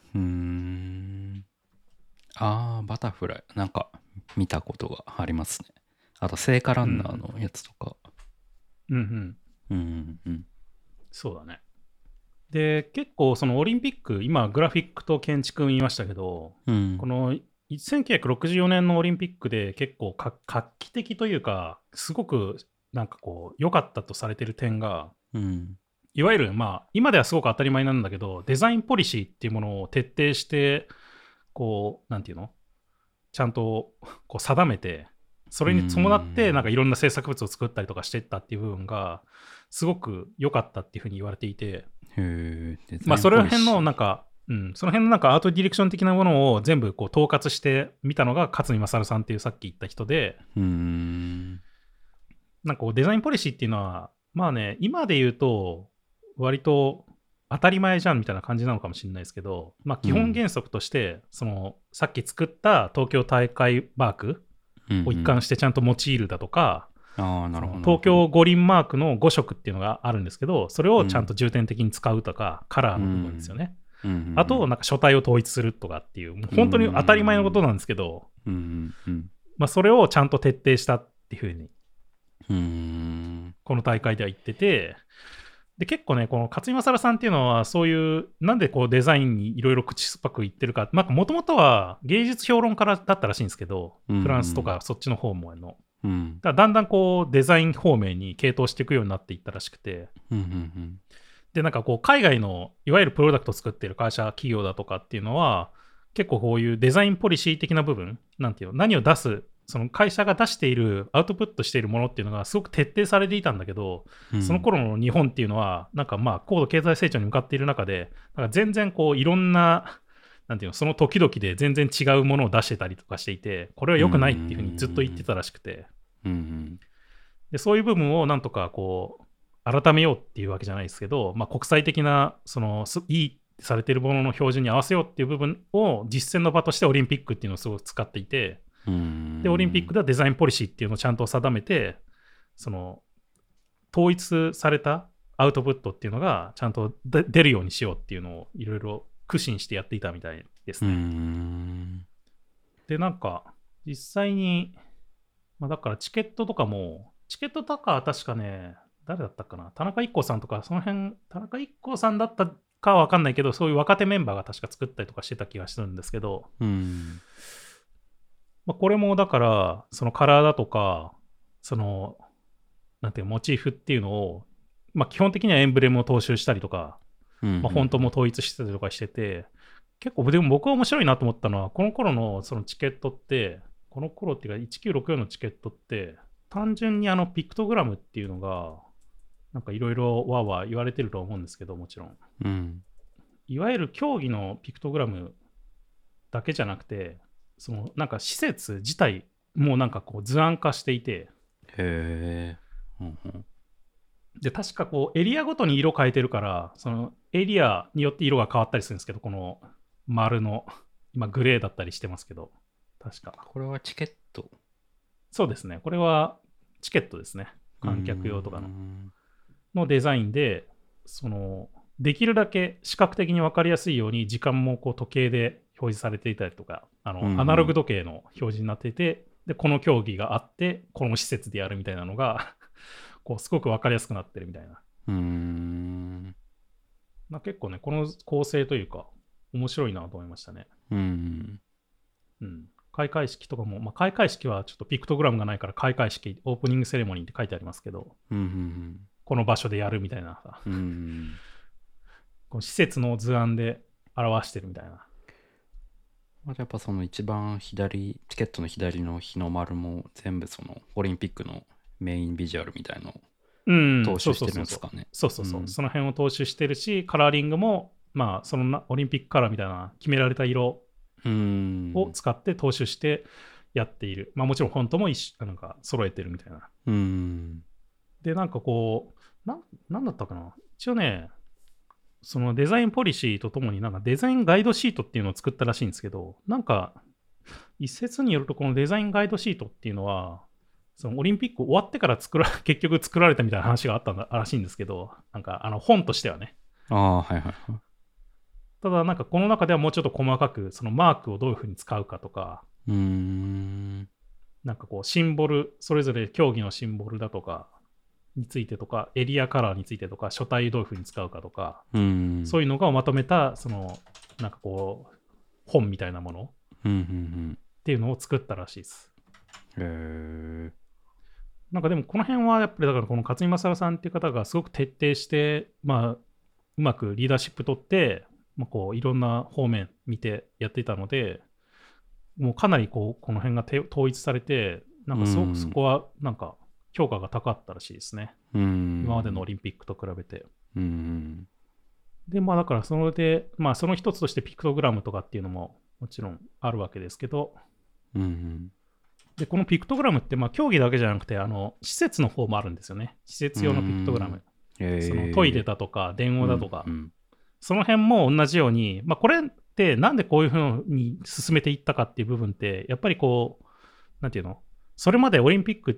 バタフライ。なんか見たことがありますね。あと聖火ランナーのやつとか。 うんうん。うん。 そうだね。で、結構そのオリンピック、今グラフィックと建築言いましたけど、 うん。 この1964年のオリンピックで結構画期的というか、すごくなんかこう良かったとされてる点が、 うん。 いわゆるまあ今ではすごく当たり前なんだけど、デザインポリシーっていうものを徹底して、こう、なんていうのちゃんとこう定めて、それに伴ってなんかいろんな制作物を作ったりとかしてったっていう部分がすごく良かったっていうふうに言われていて、 へえ、デザまあそインポリシの辺のなんー。 か、その辺のなんかアートディレクション的なものを全部こう統括してみたのが勝見勝さんっていうさっき言った人で、なんかこうデザインポリシーっていうのは、まあね、今で言うと割と当たり前じゃんみたいな感じなのかもしれないですけど、まあ基本原則として、そのさっき作った東京大会マークを一貫してちゃんと用いるだとか、東京五輪マークの5色っていうのがあるんですけど、それをちゃんと重点的に使うとか、カラーの部分ですよね。あと、なんか書体を統一するとかっていう、もう本当に当たり前のことなんですけど、まあそれをちゃんと徹底したっていうふうに、この大会では言ってて、で結構ね、この勝見勝さんっていうのは、そういう、なんでこうデザインにいろいろ口酸っぱく言ってるか、もともとは芸術評論家だったらしいんですけど、フランスとかそっちの方もの。だんだんこうデザイン方面に傾倒していくようになっていったらしくて、でなんかこう海外のいわゆるプロダクトを作ってる会社企業だとかっていうのは結構こういうデザインポリシー的な部分なんていうの、何を出す、その会社が出しているアウトプットしているものっていうのがすごく徹底されていたんだけど、その頃の日本っていうのはなんかまあ高度経済成長に向かっている中で、なんか全然こういろんななんていうの、その時々で全然違うものを出してたりとかしていて、これは良くないっていうふうにずっと言ってたらしくて、でそういう部分をなんとかこう改めようっていうわけじゃないですけど、まあ、国際的なそのいいされているものの標準に合わせようっていう部分を実践の場としてオリンピックっていうのをすごく使っていて、でオリンピックではデザインポリシーっていうのをちゃんと定めて、その統一されたアウトプットっていうのがちゃんと出るようにしようっていうのをいろいろ苦心してやっていたみたいですね。でなんか実際に、まあ、だからチケットとかは確かね、誰だったかな、田中一行さんとか、その辺、田中一行さんだったかは分かんないけど、そういう若手メンバーが確か作ったりとかしてた気がするんですけど、まあ、これもだから、そのカラーだとか、その、なんていうモチーフっていうのを、まあ、基本的にはエンブレムを踏襲したりとか、まあ、フォントも統一してたりとかしてて、結構、でも僕は面白いなと思ったのは、この頃のそのチケットって、この頃っていうか、1964のチケットって、単純にピクトグラムっていうのが、なんかいろいろわーわー言われてると思うんですけど、もちろん。いわゆる競技のピクトグラムだけじゃなくて、そのなんか施設自体もなんかこう図案化していて、で確かこうエリアごとに色変えてるから、そのエリアによって色が変わったりするんですけど、この丸の今グレーだったりしてますけど、確かこれはチケット？ そうですね、これはチケットですね、観客用とかのデザインで、そのできるだけ視覚的に分かりやすいように時間もこう時計で表示されていたりとか、アナログ時計の表示になっていて、でこの競技があってこの施設でやるみたいなのがこうすごく分かりやすくなってるみたいな。まあ、結構ね、この構成というか面白いなと思いましたね。開会式とかも、まあ、開会式はちょっとピクトグラムがないから開会式オープニングセレモニーって書いてありますけど、この場所でやるみたいなさ、この施設の図案で表してるみたいな。 やっぱその一番左、チケットの左の日の丸も全部そのオリンピックのメインビジュアルみたいのを踏襲してるんですかね。 その辺を踏襲してるし、カラーリングもまあそのオリンピックカラーみたいな決められた色を使って踏襲してやっている。まあもちろんフォントもなんか揃えてるみたいな。でなんかこうなんだったかな、一応ね、そのデザインポリシーとともになんかデザインガイドシートっていうのを作ったらしいんですけど、なんか一説によるとこのデザインガイドシートっていうのはそのオリンピック終わってから結局作られたみたいな話があったらしいんですけど、なんか本としてはね。ただなんかこの中ではもうちょっと細かくそのマークをどういうふうに使うかとか、なんかこうシンボル、それぞれ競技のシンボルだとか、 についてとか、エリアカラーについてとか、書体どういうふうに使うかとか、そういうのがまとめた、なんかこう、本みたいなものっていうのを作ったらしいです。なんかでもこの辺はやっぱりだからこの勝見勝さんっていう方がすごく徹底して、うまくリーダーシップ取って、こういろんな方面見てやっていたので、もうかなりこの辺が統一されて、なんかすごくそこはなんか評価が高かったらしいですね。今までのオリンピックと比べて。で、だからそれで、その一つとしてピクトグラムとかっていうのももちろんあるわけですけど、で、このピクトグラムって、競技だけじゃなくて、施設の方もあるんですよね。施設用のピクトグラム。そのトイレだとか、電話だとか、その辺も同じように、これってなんでこういうふうに進めていったかっていう部分って、やっぱりこう、なんていうの、それまでオリンピックって、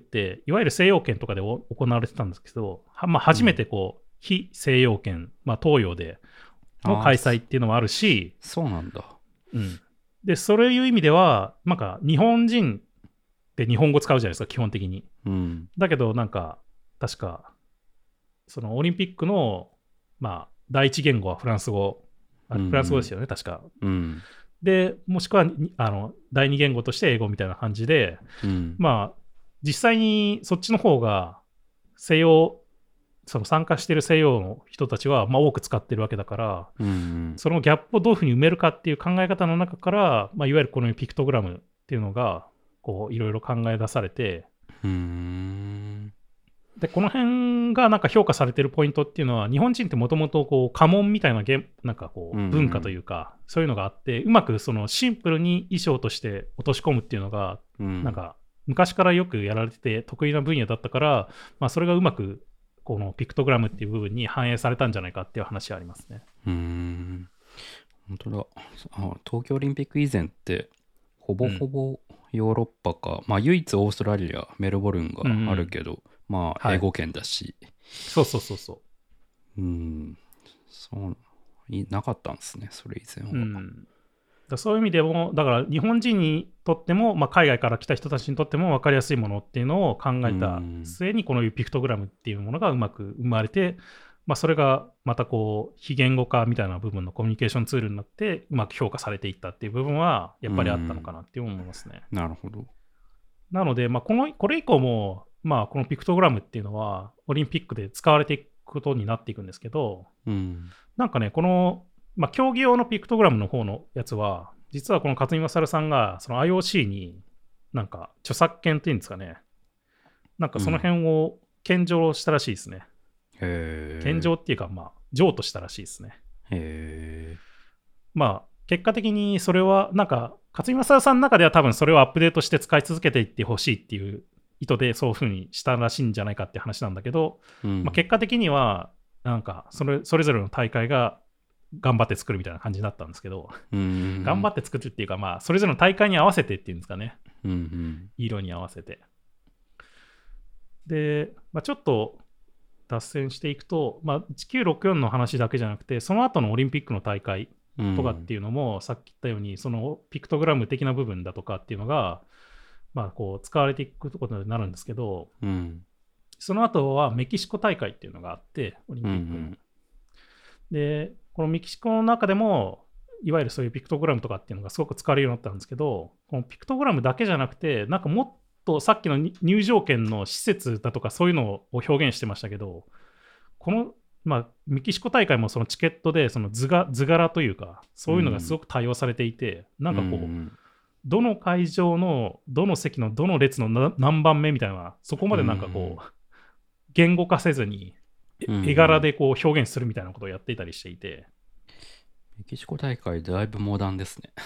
いわゆる西洋圏とかで行われてたんですけど、初めてこう、非西洋圏、東洋での開催っていうのもあるし、 そうなんだ。 で、そういう意味では、なんか日本人って日本語使うじゃないですか、基本的に。だけど、なんか、確か、そのオリンピックの、第一言語はフランス語。フランス語ですよね、確か。で、もしくは第二言語として英語みたいな感じで、実際にそっちの方が西洋、その参加している西洋の人たちは多く使ってるわけだから、そのギャップをどういうふうに埋めるかっていう考え方の中から、いわゆるこのピクトグラムっていうのがこういろいろ考え出されて、でこの辺がなんか評価されてるポイントっていうのは、日本人ってもともと家紋みたいななんかこう文化というか、そういうのがあって、うまくそのシンプルに衣装として落とし込むっていうのが、なんか昔からよくやられてて得意な分野だったから、それがうまくこのピクトグラムっていう部分に反映されたんじゃないかっていう話はありますね。 本当だ。東京オリンピック以前ってほぼほぼヨーロッパか、唯一オーストラリアメルボルンがあるけど、英語圏だし、 そう。 そうなかったんですね、それ以前は。 そういう意味でも、だから日本人にとっても、海外から来た人たちにとっても分かりやすいものっていうのを考えた末に、このピクトグラムっていうものがうまく生まれて、それがまたこう非言語化みたいな部分のコミュニケーションツールになってうまく評価されていったっていう部分はやっぱりあったのかなって思いますね。 なるほど。 なので、これ以降も、このピクトグラムっていうのはオリンピックで使われていくことになっていくんですけど、なんかね、この、競技用のピクトグラムの方のやつは、実はこの勝見勝さんがその IOC になんか著作権っていうんですかね、なんかその辺を献上したらしいですね。献上っていうか、譲渡したらしいですね。結果的にそれは、なんか、勝見勝さんの中では多分それをアップデートして使い続けていってほしいっていう意図でそういうふうにしたらしいんじゃないかって話なんだけど、結果的には、なんかそれぞれの大会が頑張って作るみたいな感じになったんですけど、頑張って作るっていうか、それぞれの大会に合わせてっていうんですかね。色に合わせて。で、ちょっと、脱線していくと、1964の話だけじゃなくて、その後のオリンピックの大会とかっていうのも、さっき言ったように、そのピクトグラム的な部分だとかっていうのが、こう使われていくことになるんですけど、その後はメキシコ大会っていうのがあって、オリンピックの。で、このメキシコの中でも、いわゆるそういうピクトグラムとかっていうのがすごく使われるようになったんですけど、このピクトグラムだけじゃなくて、なんかもっとさっきの入場券の施設だとかそういうのを表現してましたけど、この、メキシコ大会もそのチケットでその図柄というか、そういうのがすごく対応されていて、なんかこう、どの会場のどの席のどの列の何番目みたいな、そこまでなんかこう、言語化せずに絵柄でこう表現するみたいなことをやっていたりしていて、 メキシコ大会だいぶモダンですね。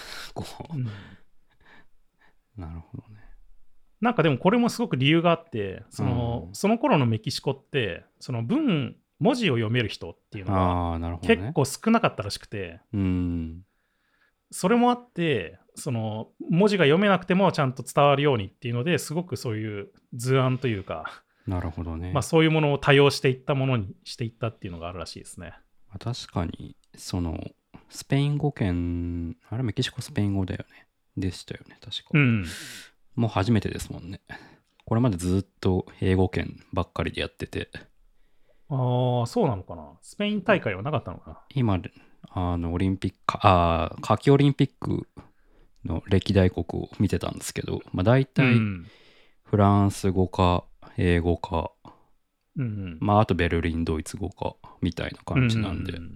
なるほどね。 なんかでもこれもすごく理由があって、その頃のメキシコってその文字を読める人っていうのが結構少なかったらしくて、それもあってその文字が読めなくてもちゃんと伝わるようにっていうので、すごくそういう図案というか、 なるほどね。 そういうものを多用していったものにしていったっていうのがあるらしいですね。 確かにそのスペイン語圏、あれメキシコスペイン語だよね。でしたよね、確か。もう初めてですもんね。 これまでずっと英語圏ばっかりでやってて。 ああ、そうなのかな。スペイン大会はなかったのかな。 今、オリンピック、夏季オリンピックの歴代国を見てたんですけど、まあ大体フランス語か英語か、まああとベルリンドイツ語かみたいな感じなんで、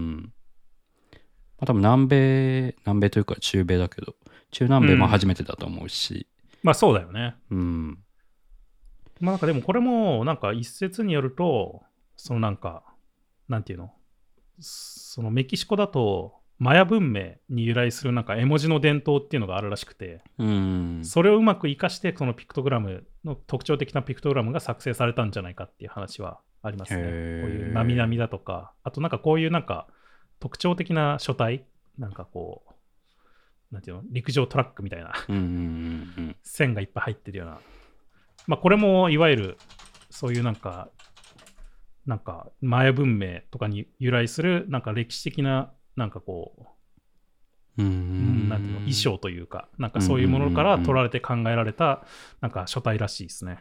まあ多分南米というか中米だけど、中南米も初めてだと思うし。 まあそうだよね。まあなんかでもこれもなんか一説によると、そのなんか、なんていうの、そのメキシコだとマヤ文明に由来するなんか絵文字の伝統っていうのがあるらしくて、それをうまく活かしてそのピクトグラムの特徴的なピクトグラムが作成されたんじゃないかっていう話はありますね。こういうなみなみだとか、あとなんかこういうなんか特徴的な書体、なんかこう、なんていうの、陸上トラックみたいな線がいっぱい入ってるような、まあこれもいわゆるそういうなんかマヤ文明とかに由来するなんか歴史的ななんかこう、なんていうの、衣装というか、なんかそういうものから取られて考えられたなんか書体らしいですね。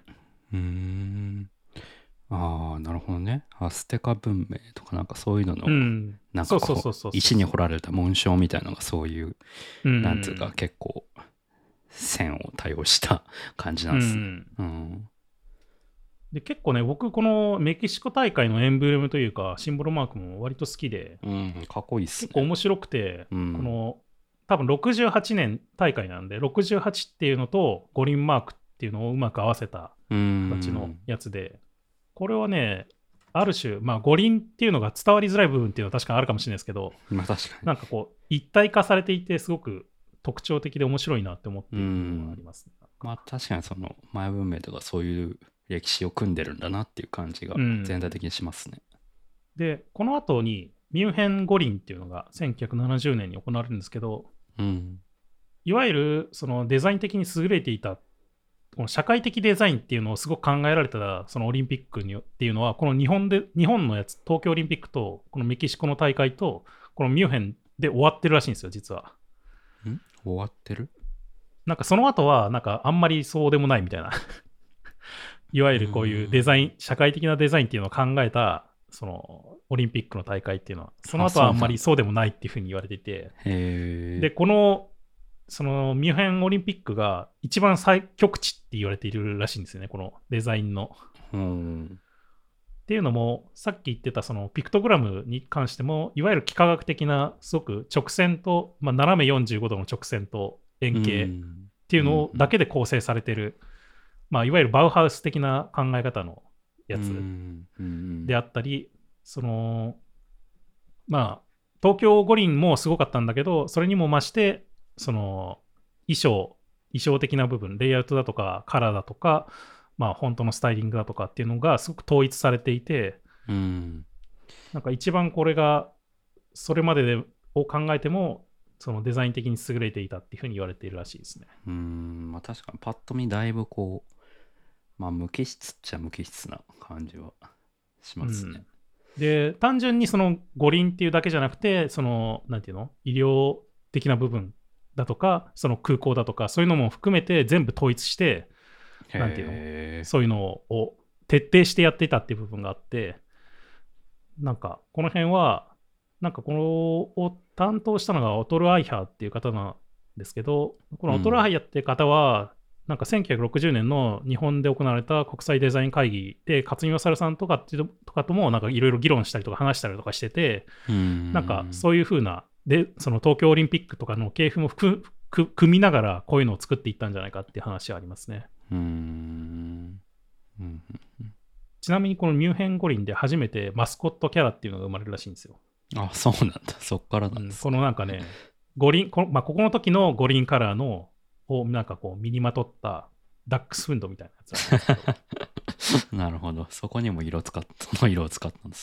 ああ、なるほどね。アステカ文明とかなんかそういうのの、なんかこう石に彫られた紋章みたいなのがそういう、なんつうか結構線を多用した感じなんですね。 で結構ね、僕このメキシコ大会のエンブレムというかシンボルマークも割と好きで、 かっこいいっすね。 結構面白くて、この多分68年大会なんで、68っていうのと五輪マークっていうのをうまく合わせた形のやつで、これはね、ある種、まあ五輪っていうのが伝わりづらい部分っていうのは確かにあるかもしれないですけど、 まあ確かに。 なんかこう一体化されていてすごく特徴的で面白いなって思っているのがありますね。 まあ確かにそのマヤ文明とかそういう歴史を組んでるんだなっていう感じが全体的にしますね。 で、この後にミュンヘン五輪っていうのが1970年に行われるんですけど、いわゆるそのデザイン的に優れていたこの社会的デザインっていうのをすごく考えられたそのオリンピックにっていうのは、この日本のやつ、東京オリンピックとこのメキシコの大会とこのミュンヘンで終わってるらしいんですよ、実は。 終わってる？ なんかその後はなんかあんまりそうでもないみたいな。いわゆるこういうデザイン、社会的なデザインっていうのを考えたそのオリンピックの大会っていうのは、その後はあんまりそうでもないっていうふうに言われていて、で、このそのミュンヘンオリンピックが一番最極致って言われているらしいんですよね、このデザインの。っていうのも、さっき言ってたそのピクトグラムに関しても、いわゆる幾何学的なすごく直線と、まあ、斜め45度の直線と円形っていうのだけで構成されている、まあ、いわゆるバウハウス的な考え方のやつであったり、そのまあ東京五輪もすごかったんだけど、それにも増してその衣装的な部分、レイアウトだとかカラーだとか、まあ本当のスタイリングだとかっていうのがすごく統一されていて、なんか一番これがそれまでを考えてもそのデザイン的に優れていたっていうふうに言われているらしいですね。 まあ確かにパッと見だいぶこう、まあ無機質っちゃ無機質な感じはしますね。 で、単純にその五輪っていうだけじゃなくて、そのなんていうの、医療的な部分だとか、その空港だとか、そういうのも含めて全部統一して、なんていうの、そういうのを徹底してやっていたっていう部分があって、なんかこの辺はなんかこのを担当したのがオトル・アイハーっていう方なんですけど、このオトル・アイハーっていう方は、なんか1960年の日本で行われた国際デザイン会議で勝見勝さんとかともなんかいろいろ議論したりとか話したりとかしてて、なんかそういう風なでその東京オリンピックとかの系譜も組みながらこういうのを作っていったんじゃないかっていう話はありますね。ちなみにこのミュンヘン五輪で初めてマスコットキャラっていうのが生まれるらしいんですよ。 あ、そうなんだ。そっからなんです、 このなんかね、五輪ここの時の五輪カラーのをなんかこう身にまとったダックスフンドみたいなやつなんですけどなるほど。そこにもその色を使ったんです。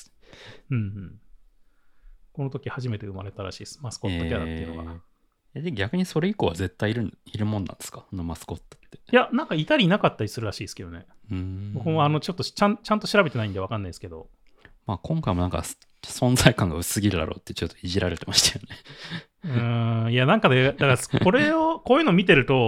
この時初めて生まれたらしいです、マスコットキャラっていうのが。 で逆にそれ以降は絶対いるもんなんですか、のマスコットって。 いや、なんかいたりいなかったりするらしいですけどね。僕もちょっとちゃんと調べてないんで分かんないですけど。 まあ今回もなんか存在感が薄すぎるだろうってちょっといじられてましたよね。 いやなんかね、だからこういうの見てると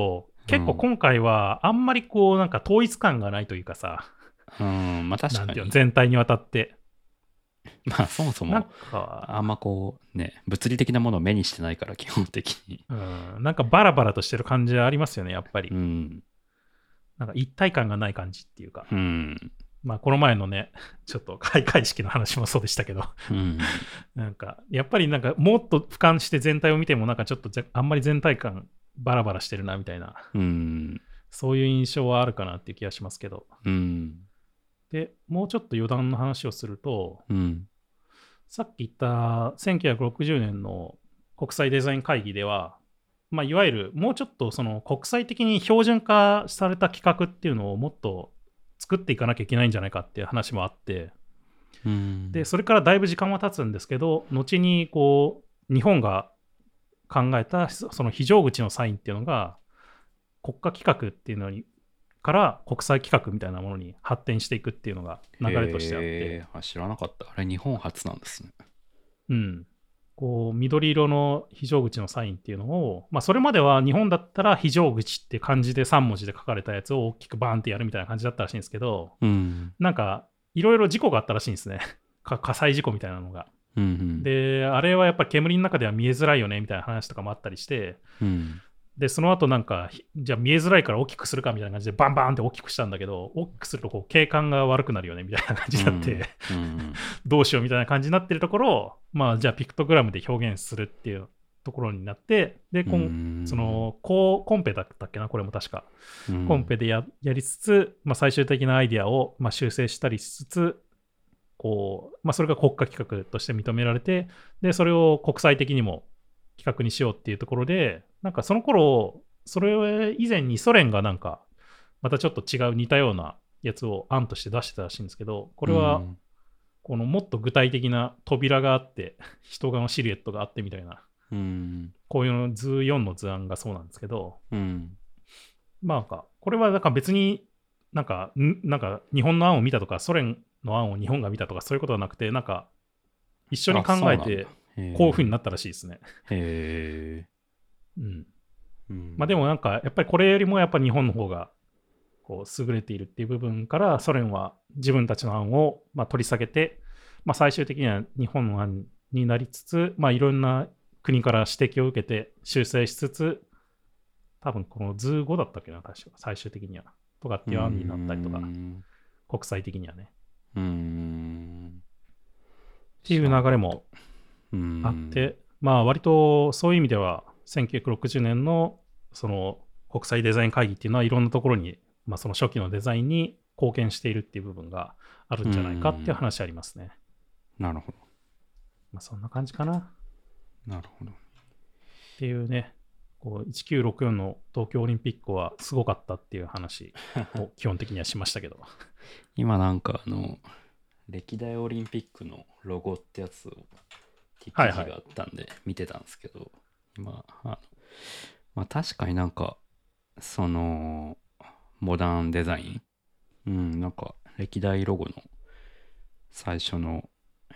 結構今回はあんまりこうなんか統一感がないというかさ、 まあ確かに全体にわたって。 まあそもそもあんまこうね、物理的なものを目にしてないから基本的に。 なんかバラバラとしてる感じはありますよね、やっぱり。なんか一体感がない感じっていうか。まあこの前のね、ちょっと開会式の話もそうでしたけど、なんかやっぱりなんかもっと俯瞰して全体を見てもなんかちょっとあんまり全体感バラバラしてるなみたいな、そういう印象はあるかなっていう気がしますけど。で、もうちょっと余談の話をすると、さっき言った1960年の国際デザイン会議では、まあ、いわゆるもうちょっとその国際的に標準化された企画っていうのをもっと作っていかなきゃいけないんじゃないかっていう話もあって、でそれからだいぶ時間は経つんですけど、後にこう日本が考えたその非常口のサインっていうのが国家規格っていうのにから国際規格みたいなものに発展していくっていうのが流れとしてあって、 知らなかった。あれ日本初なんですね。 こう緑色の非常口のサインっていうのを、まあ、それまでは日本だったら非常口って漢字で3文字で書かれたやつを大きくバーンってやるみたいな感じだったらしいんですけど、なんかいろいろ事故があったらしいんですね。火災事故みたいなのが。で、あれはやっぱり煙の中では見えづらいよねみたいな話とかもあったりして、で、その後なんか、じゃあ見えづらいから大きくするかみたいな感じでバンバンって大きくしたんだけど、大きくするとこう景観が悪くなるよねみたいな感じになって、どうしようみたいな感じになってるところを、まあじゃあピクトグラムで表現するっていうところになって、で、そのコンペだったっけな、これも確か。コンペでやりつつ、まあ、最終的なアイディアをまあ修正したりしつつ、こうまあ、それが国家規格として認められて、で、それを国際的にも規格にしようっていうところで、なんかその頃、それ以前にソ連がなんか、またちょっと違う似たようなやつを案として出してたらしいんですけど、これは、このもっと具体的な扉があって、人のシルエットがあってみたいな、こういうの図4の図案がそうなんですけど、まあなんか、これはなんか別になんか日本の案を見たとか、ソ連の案を日本が見たとか、そういうことはなくて、なんか一緒に考えて、こういう風になったらしいですね。まあでもなんかやっぱりこれよりもやっぱ日本の方がこう優れているっていう部分からソ連は自分たちの案をまあ取り下げて、まあ、最終的には日本の案になりつつ、まあ、いろんな国から指摘を受けて修正しつつ、多分この図5だったっけな、確か最終的にはとかっていう案になったりとか、国際的にはねっていう流れもあって、まあ割とそういう意味では1960年のその国際デザイン会議っていうのはいろんなところに、まあ、その初期のデザインに貢献しているっていう部分があるんじゃないかっていう話ありますね。 なるほど。 まあそんな感じかな。 なるほど。 っていうね、こう1964の東京オリンピックはすごかったっていう話を基本的にはしましたけど。 今なんか歴代オリンピックのロゴってやつを記事があったんで見てたんですけど、まあ確かになんかそのモダンデザイン、なんか歴代ロゴの最初の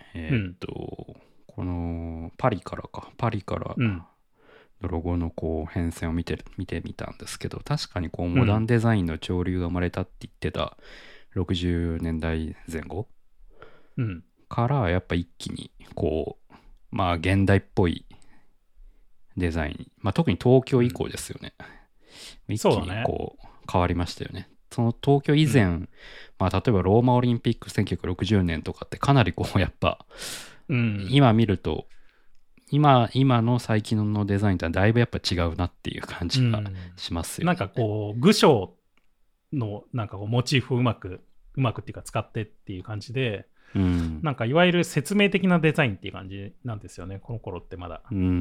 このパリからのロゴのこう変遷を見てみたんですけど、確かにこうモダンデザインの潮流が生まれたって言ってた60年代前後からやっぱ一気にこうまあ現代っぽいデザイン、まあ、特に東京以降ですよね、一気にこう変わりましたよね。その東京以前、まあ、例えばローマオリンピック1960年とかってかなりこうやっぱ、今見ると今の最近のデザインとはだいぶやっぱ違うなっていう感じがしますよね。 なんかこう具象のなんかこうモチーフをうまくっていうか使ってっていう感じで、なんかいわゆる説明的なデザインっていう感じなんですよね、この頃ってまだ。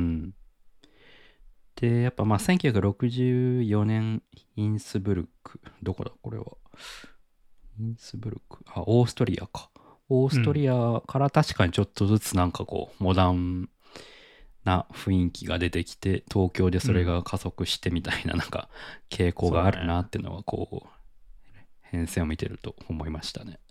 でやっぱまあ1964年インスブルク、どこだこれは、インスブルク、オーストリアか。オーストリアから確かにちょっとずつなんかこうモダンな雰囲気が出てきて、東京でそれが加速してみたいななんか傾向があるなっていうのはこう変遷を見てると思いましたね。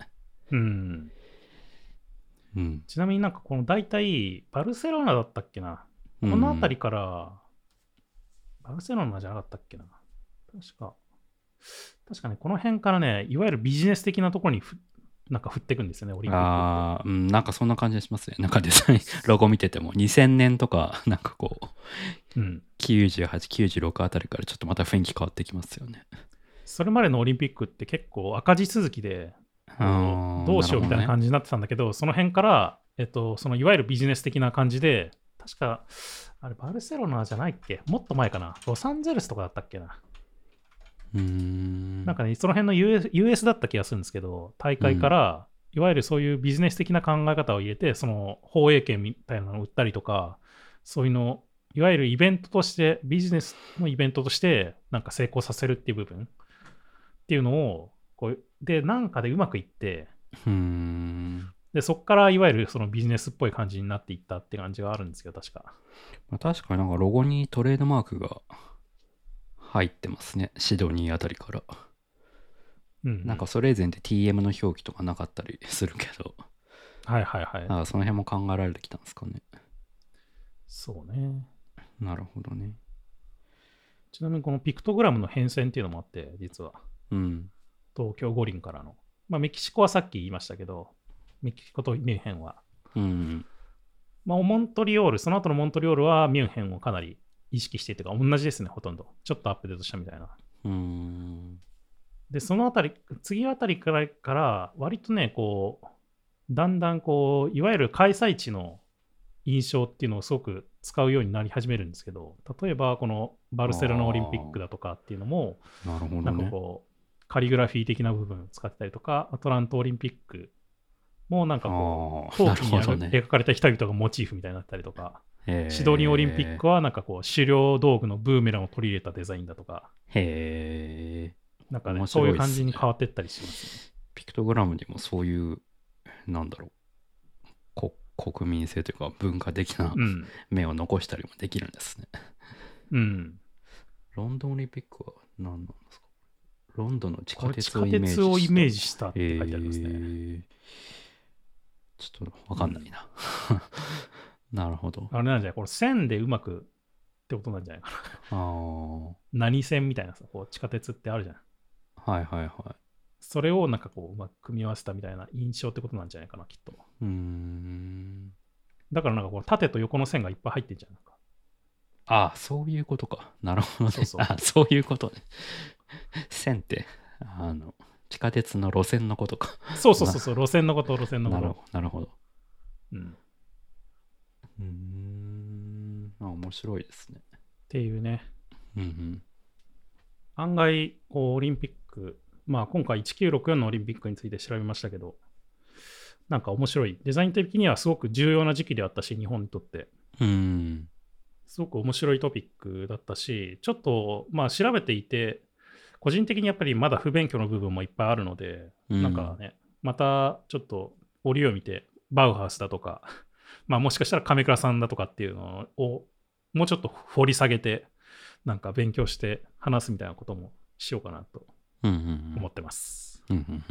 ちなみになんかこの大体バルセロナだったっけな、この辺りから、バルセロナじゃなかったっけな、 確かね、この辺からね、いわゆるビジネス的なところになんか振っていくんですよね、オリンピックって。 なんかそんな感じがしますね。なんかデザイン、ロゴ見てても、2000年とか、なんかこう、98、96あたりからちょっとまた雰囲気変わってきますよね。 それまでのオリンピックって結構赤字続きで、どうしようみたいな感じになってたんだけど、その辺から、そのいわゆるビジネス的な感じで、確か、あれ、バルセロナじゃないっけ？もっと前かな。ロサンゼルスとかだったっけな。なんかね、その辺の US だった気がするんですけど、大会から、いわゆるそういうビジネス的な考え方を入れて、その放映権みたいなのを売ったりとか、そういうの、いわゆるイベントとして、ビジネスのイベントとして、なんか成功させるっていう部分っていうのを、で、なんかでうまくいって、で、そこからいわゆるそのビジネスっぽい感じになっていったって感じがあるんですけど、確か。 確かになんかロゴにトレードマークが入ってますね。シドニーあたりから。なんかそれ以前で TM の表記とかなかったりするけど。 はいはいはい。 その辺も考えられてきたんですかね。 そうね。 なるほどね。 ちなみにこのピクトグラムの変遷っていうのもあって、実は。東京五輪からの。メキシコはさっき言いましたけど、メキシコとミュンヘンは。モントリオール、その後のモントリオールはミュンヘンをかなり意識していてか、同じですね、ほとんど。ちょっとアップデートしたみたいな。で、そのあたり、次あたりから割とね、こう、だんだんこう、いわゆる開催地の印象っていうのをすごく使うようになり始めるんですけど、例えばこのバルセロナオリンピックだとかっていうのも、なんかこう、カリグラフィー的な部分を使ってたりとか、アトランタオリンピックもなんかこう、陶器に描かれた人々がモチーフみたいになったりとか、シドニーオリンピックはなんかこう、狩猟道具のブーメランを取り入れたデザインだとか、なんかね、そういう感じに変わっていったりしますね。 ピクトグラムにもそういう、なんだろう、国民性というか文化的な面を残したりもできるんですね。ロンドンオリンピックは何なんですか？ロンドンの地下鉄をイメージしたって書いてありますね。 ちょっとわかんないな。なるほど。 あれなんじゃない？これ線でうまくってことなんじゃないかな。何線みたいなさ、こう地下鉄ってあるじゃん。 はいはいはい。 それをなんかこううまく組み合わせたみたいな印象ってことなんじゃないかな、きっと。だからなんかこう縦と横の線がいっぱい入ってんじゃないか。 そういうことか。なるほどね。 そういうことね。線って、地下鉄の路線のことか。 そう、路線のこと。 なるほど。面白いですね。 っていうね。案外、こう、オリンピック、今回1964のオリンピックについて調べましたけど、なんか面白い。デザイン的にはすごく重要な時期であったし、日本にとって。すごく面白いトピックだったし、ちょっと、調べていて、個人的にやっぱりまだ不勉強の部分もいっぱいあるので、なんかね、またちょっと折を見て、バウハウスだとか、もしかしたら亀倉さんだとかっていうのをもうちょっと掘り下げて、なんか勉強して話すみたいなこともしようかなと思ってます。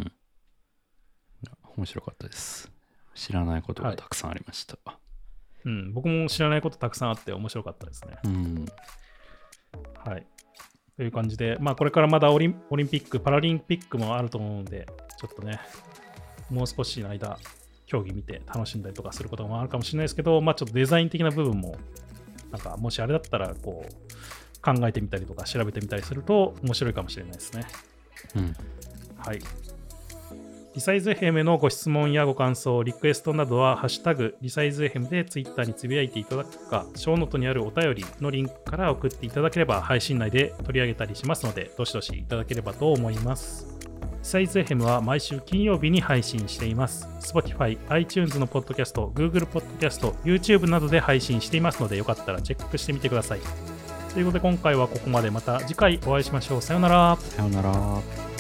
面白かったです。知らないことがたくさんありました。 僕も知らないことたくさんあって面白かったですね。はい。という感じで、これからまだオリンピック、パラリンピックもあると思うので、ちょっとね、もう少しの間、競技見て楽しんだりとかすることもあるかもしれないですけど、ちょっとデザイン的な部分も、なんかもしあれだったら、こう、考えてみたりとか調べてみたりすると面白いかもしれないですね。はい。リサイズFMへのご質問やご感想、リクエストなどは、ハッシュタグリサイズFMでツイッターにつぶやいていただくか、ショーノートにあるお便りのリンクから送っていただければ、配信内で取り上げたりしますので、どしどしいただければと思います。リサイズFMは毎週金曜日に配信しています。Spotify、iTunes のポッドキャスト、Google ポッドキャスト、YouTube などで配信していますので、よかったらチェックしてみてください。ということで今回はここまで。また次回お会いしましょう。さようなら。 さようなら。